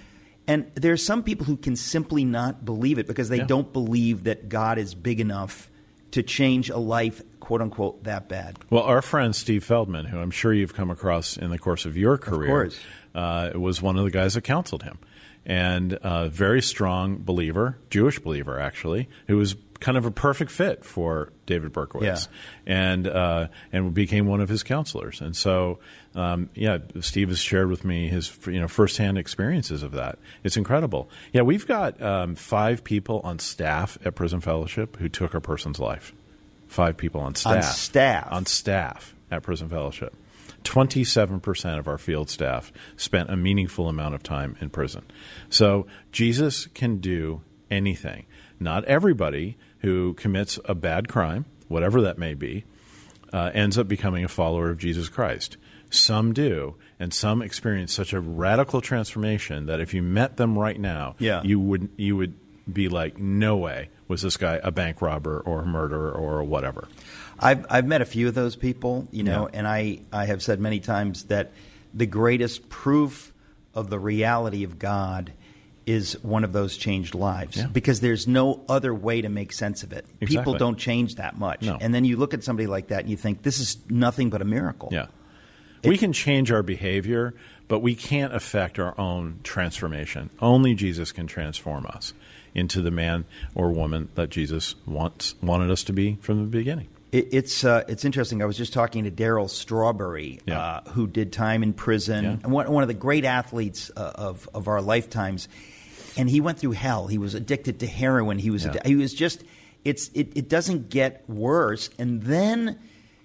And there are some people who can simply not believe it because they Yeah. don't believe that God is big enough to change a life, quote unquote, that bad. Well, our friend Steve Feldman, who I'm sure you've come across in the course of your career, course. Uh, was one of the guys that counseled him. And a very strong believer, Jewish believer actually, who was kind of a perfect fit for David Berkowitz, Yeah. and uh, and became one of his counselors. And so, um, yeah, Steve has shared with me his you know firsthand experiences of that. It's incredible. Yeah, we've got um, five people on staff at Prison Fellowship who took a person's life. Five people on staff. On staff. On staff at Prison Fellowship. twenty-seven percent of our field staff spent a meaningful amount of time in prison. So Jesus can do anything. Not everybody who commits a bad crime, whatever that may be, uh, ends up becoming a follower of Jesus Christ. Some do, and some experience such a radical transformation that if you met them right now, Yeah. you would you would be like, no way was this guy a bank robber or a murderer or whatever. I've I've met a few of those people, you know, Yeah. and I, I have said many times that the greatest proof of the reality of God is one of those changed lives, Yeah. because there's no other way to make sense of it. Exactly. People don't change that much. No. And then you look at somebody like that and you think, this is nothing but a miracle. Yeah. We can change our behavior, but we can't affect our own transformation. Only Jesus can transform us into the man or woman that Jesus wants wanted us to be from the beginning. It, it's uh, it's interesting. I was just talking to Darryl Strawberry, Yeah. uh, who did time in prison, Yeah. and one, one of the great athletes uh, of of our lifetimes. And he went through hell. He was addicted to heroin. He was Yeah. addi- he was just it's it, it doesn't get worse. And then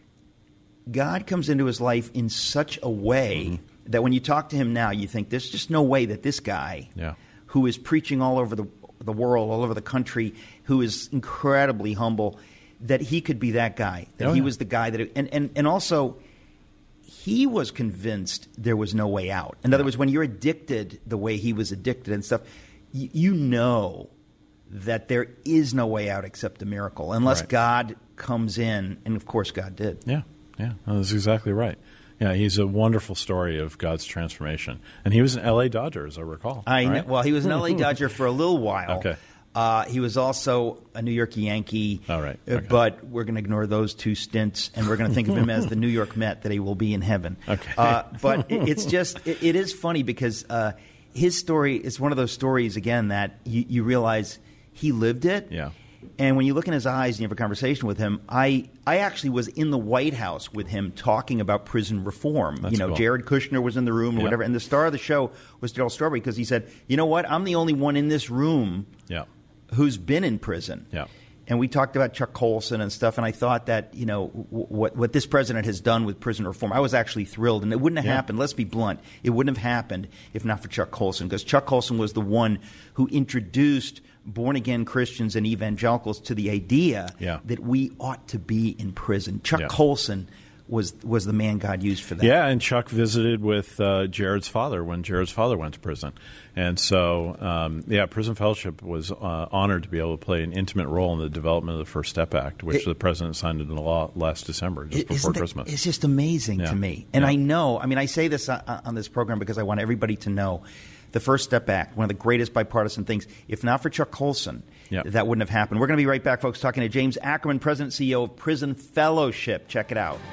God comes into his life in such a way Mm-hmm. that when you talk to him now, you think there's just no way that this guy, Yeah. who is preaching all over the the world, all over the country, who is incredibly humble, that he could be that guy. That Oh, he yeah. was the guy that, and and and also, he was convinced there was no way out. In other words, when you're addicted the way he was addicted and stuff, y- you know that there is no way out except a miracle, unless Right. God comes in, and of course God did. Yeah, yeah, that's exactly right. Yeah, he's a wonderful story of God's transformation. And he was an L A Dodger, as I recall. I know, right? well, he was an L A Dodger for a little while. Okay. Uh, he was also a New York Yankee. All right. uh, Okay. But we're going to ignore those two stints, and we're going to think of him as the New York Met that he will be in heaven. Okay. Uh, but it, it's just, it, it is funny because uh, his story is one of those stories, again, that you, you realize he lived it. Yeah. And when you look in his eyes and you have a conversation with him, I, I actually was in the White House with him talking about prison reform. That's you know, cool. Jared Kushner was in the room or Yeah. whatever. And the star of the show was Darryl Strawberry because he said, you know what, I'm the only one in this room Yeah. who's been in prison. Yeah. And we talked about Chuck Colson and stuff, and I thought that, you know, w- what what this president has done with prison reform, I was actually thrilled. And it wouldn't have Yeah. happened, let's be blunt, it wouldn't have happened if not for Chuck Colson, because Chuck Colson was the one who introduced born-again Christians and evangelicals to the idea Yeah. that we ought to be in prison. Chuck Yeah. Colson was was the man God used for that. Yeah, and Chuck visited with uh, Jared's father when Jared's father went to prison. And so, um, yeah, Prison Fellowship was uh, honored to be able to play an intimate role in the development of the First Step Act, which It- the president signed into law last December, just Isn't before that- Christmas. It's just amazing Yeah. to me. And Yeah. I know, I mean, I say this on, on this program because I want everybody to know the First Step Act, one of the greatest bipartisan things. If not for Chuck Colson, Yeah. that wouldn't have happened. We're going to be right back, folks, talking to James Ackerman, President and C E O of Prison Fellowship. Check it out.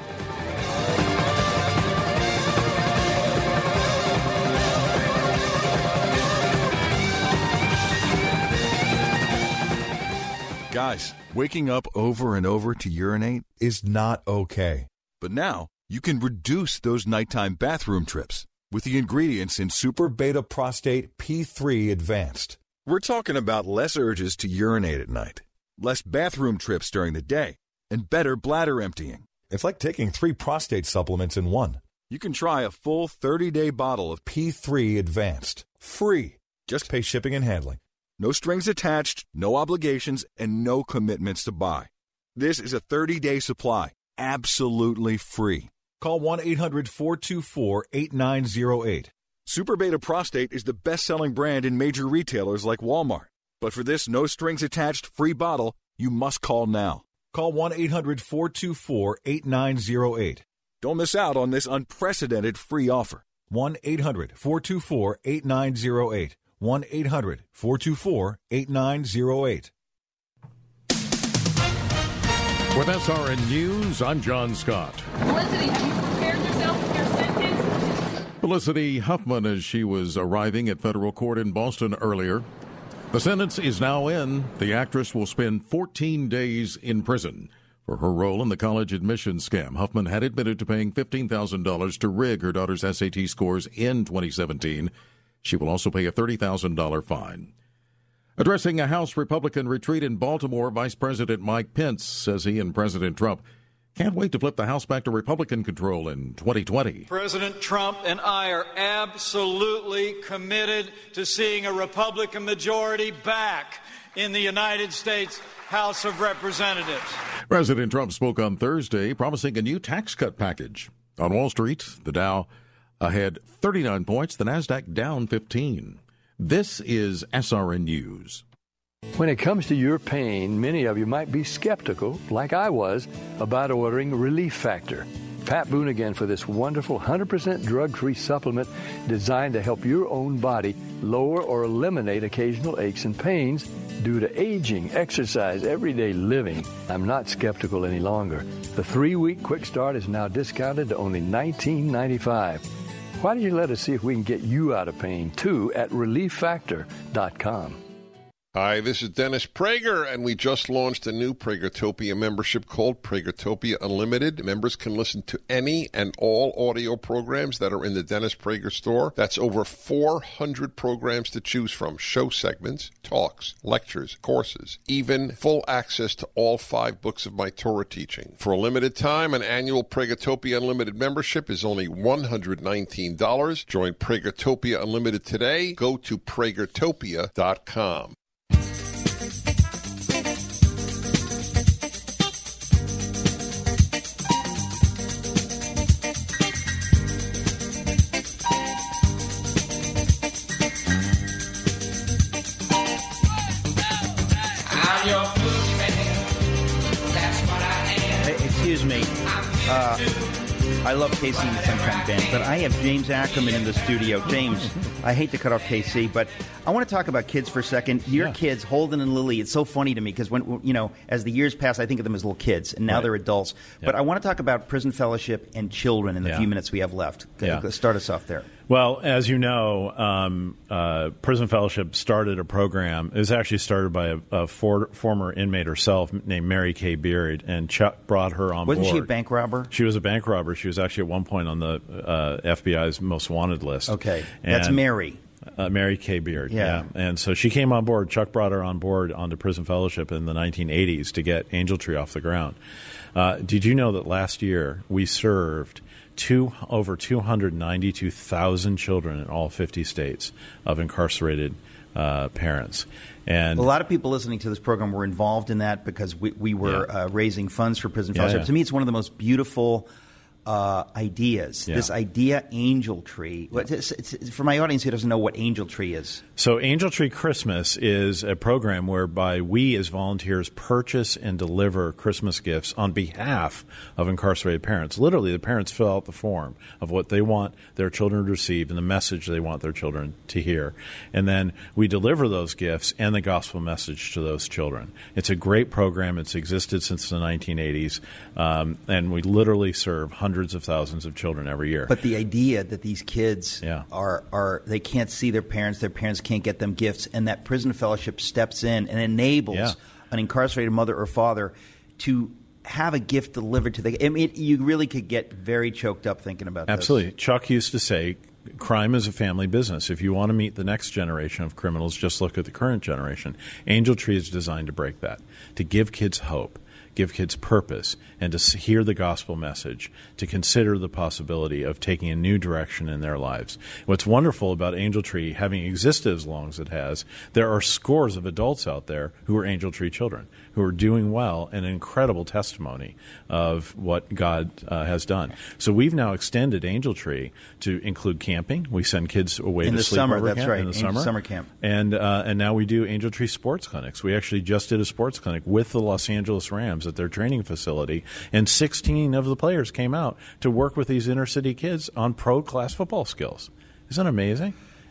Guys, waking up over and over to urinate is not okay. But now, you can reduce those nighttime bathroom trips with the ingredients in Super Beta Prostate P three Advanced. We're talking about less urges to urinate at night, less bathroom trips during the day, and better bladder emptying. It's like taking three prostate supplements in one. You can try a full thirty-day bottle of P three Advanced. Free. Just pay shipping and handling. No strings attached, no obligations, and no commitments to buy. This is a thirty-day supply, absolutely free. Call one eight hundred four two four eight nine zero eight. Super Beta Prostate is the best-selling brand in major retailers like Walmart. But for this no-strings-attached free bottle, you must call now. Call one eight hundred four two four eight nine zero eight. Don't miss out on this unprecedented free offer. one eight hundred four two four eight nine zero eight. one eight hundred four two four eight nine zero eight. With S R N News, I'm John Scott. Felicity, have you prepared yourself with your sentence? Felicity Huffman, as she was arriving at federal court in Boston earlier. The sentence is now in. The actress will spend fourteen days in prison for her role in the college admissions scam. Huffman had admitted to paying fifteen thousand dollars to rig her daughter's S A T scores in twenty seventeen. She will also pay a thirty thousand dollars fine. Addressing a House Republican retreat in Baltimore, Vice President Mike Pence says he and President Trump can't wait to flip the House back to Republican control in twenty twenty. President Trump and I are absolutely committed to seeing a Republican majority back in the United States House of Representatives. President Trump spoke on Thursday, promising a new tax cut package. On Wall Street, the Dow ahead thirty-nine points, the NASDAQ down fifteen. This is S R N News. When it comes to your pain, many of you might be skeptical, like I was, about ordering Relief Factor. Pat Boone again for this wonderful one hundred percent drug-free supplement designed to help your own body lower or eliminate occasional aches and pains due to aging, exercise, everyday living. I'm not skeptical any longer. The three-week quick start is now discounted to only nineteen ninety-five dollars. Why don't you let us see if we can get you out of pain, too, at relief factor dot com. Hi, this is Dennis Prager, and we just launched a new Pragertopia membership called Pragertopia Unlimited. Members can listen to any and all audio programs that are in the Dennis Prager store. That's over four hundred programs to choose from. Show segments, talks, lectures, courses, even full access to all five books of my Torah teaching. For a limited time, an annual Pragertopia Unlimited membership is only one hundred nineteen dollars. Join Pragertopia Unlimited today. Go to Pragertopia dot com. Excuse me. Uh, I love K C and the Sunshine Band, but I have James Ackerman in the studio. James, I hate to cut off K C, but I want to talk about kids for a second. Your yeah. kids, Holden and Lily, it's so funny to me because when you know, as the years pass, I think of them as little kids, and now right. they're adults. Yeah. But I want to talk about prison fellowship and children in the yeah. few minutes we have left. Yeah. Start us off there. Well, as you know, um, uh, Prison Fellowship started a program. It was actually started by a, a for, former inmate herself named Mary Kay Beard, and Chuck brought her on Wasn't board. Wasn't she a bank robber? She was a bank robber. She was actually at one point on the uh, F B I's most wanted list. Okay. And, That's Mary. Uh, Mary Kay Beard, yeah. yeah. And so she came on board. Chuck brought her on board onto Prison Fellowship in the nineteen eighties to get Angel Tree off the ground. Uh, did you know that last year we served two over two hundred ninety-two thousand children in all fifty states of incarcerated uh, parents? And a lot of people listening to this program were involved in that because we, we were yeah. uh, raising funds for Prison Fellowship. Yeah, yeah. To me, it's one of the most beautiful Uh, ideas. Yeah. This idea, Angel Tree. Yeah. It's, it's, for my audience who doesn't know what Angel Tree is. So Angel Tree Christmas is a program whereby we as volunteers purchase and deliver Christmas gifts on behalf of incarcerated parents. Literally, the parents fill out the form of what they want their children to receive and the message they want their children to hear. And then we deliver those gifts and the gospel message to those children. It's a great program. It's existed since the nineteen eighties. Um, and we literally serve hundreds Hundreds of thousands of children every year. But the idea that these kids yeah. are, are they can't see their parents, their parents can't get them gifts, and that Prison Fellowship steps in and enables yeah. an incarcerated mother or father to have a gift delivered to them. I mean, you really could get very choked up thinking about Absolutely. this. Chuck used to say, crime is a family business. If you want to meet the next generation of criminals, just look at the current generation. Angel Tree is designed to break that, to give kids hope, give kids purpose, and to hear the gospel message, to consider the possibility of taking a new direction in their lives. What's wonderful about Angel Tree, having existed as long as it has, there are scores of adults out there who are Angel Tree children, who are doing well, and an incredible testimony of what God uh, has done. So we've now extended Angel Tree to include camping. We send kids away in to the sleep summer. over That's camp, right. In the Angel summer, summer camp, and uh, and now we do Angel Tree sports clinics. We actually just did a sports clinic with the Los Angeles Rams at their training facility, and sixteen of the players came out to work with these inner city kids on pro class football skills. Isn't that amazing?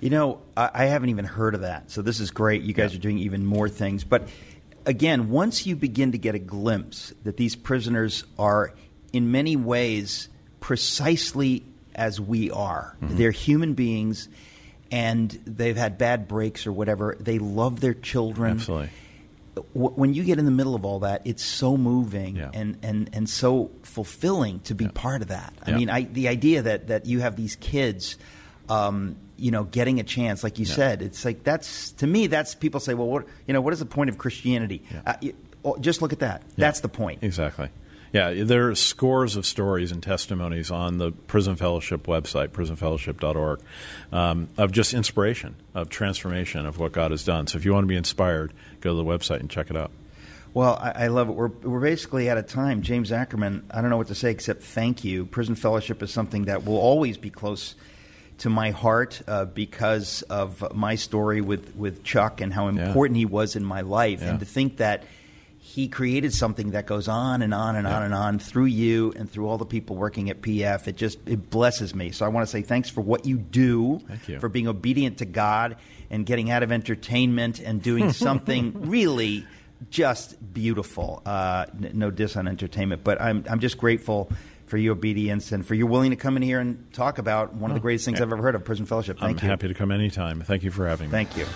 You know, I, I haven't even heard of that. So this is great. You guys yeah. are doing even more things. But again, once you begin to get a glimpse that these prisoners are in many ways precisely as we are, mm-hmm. they're human beings and they've had bad breaks or whatever. They love their children. Absolutely. When you get in the middle of all that, it's so moving yeah. and, and, and so fulfilling to be yeah. part of that. I yeah. mean, I, the idea that, that you have these kids, um, you know, getting a chance, like you yeah. said, it's like that's to me. That's people say, well, what you know, what is the point of Christianity? Yeah. Uh, you, oh, just look at that. Yeah. That's the point. Exactly. Yeah, there are scores of stories and testimonies on the Prison Fellowship website, prison fellowship dot org, um, of just inspiration, of transformation, of what God has done. So if you want to be inspired, go to the website and check it out. Well, I, I love it. We're we're basically out of time. James Ackerman, I don't know what to say except thank you. Prison Fellowship is something that will always be close to my heart uh, because of my story with, with Chuck and how important yeah. he was in my life. Yeah. And to think that he created something that goes on and on and yeah. on and on through you and through all the people working at P F. It just it blesses me. So I want to say thanks for what you do, Thank you. for being obedient to God and getting out of entertainment and doing something really just beautiful. Uh, n- no diss on entertainment, but I'm I'm just grateful for your obedience and for your willing to come in here and talk about one of the greatest things yeah. I've ever heard of, Prison Fellowship. Thank I'm you. I'm happy to come anytime. Thank you for having me. Thank you.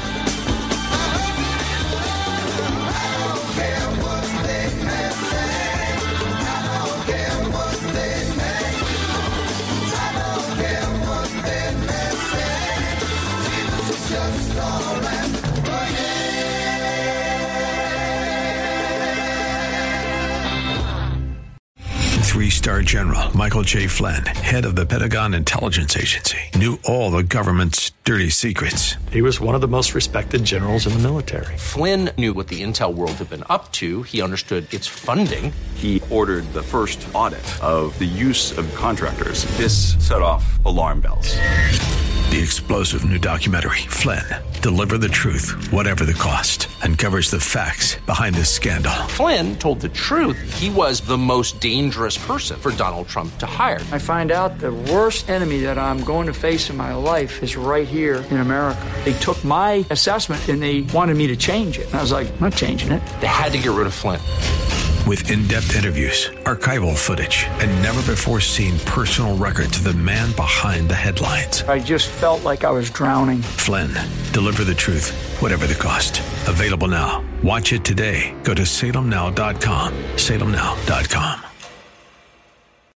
Three-star General Michael J. Flynn, head of the Pentagon Intelligence Agency, knew all the government's dirty secrets. He was one of the most respected generals in the military. Flynn knew what the intel world had been up to. He understood its funding. He ordered the first audit of the use of contractors. This set off alarm bells. The explosive new documentary, Flynn, Deliver the Truth, Whatever the Cost, uncovers the facts behind this scandal. Flynn told the truth. He was the most dangerous person for Donald Trump to hire. I find out the worst enemy that I'm going to face in my life is right here in America. They took my assessment and they wanted me to change it. And I was like, I'm not changing it. They had to get rid of Flynn. With in-depth interviews, archival footage, and never-before-seen personal records of the man behind the headlines. I just felt like I was drowning. Flynn, Deliver the Truth, Whatever the Cost. Available now. Watch it today. Go to salem now dot com. salem now dot com.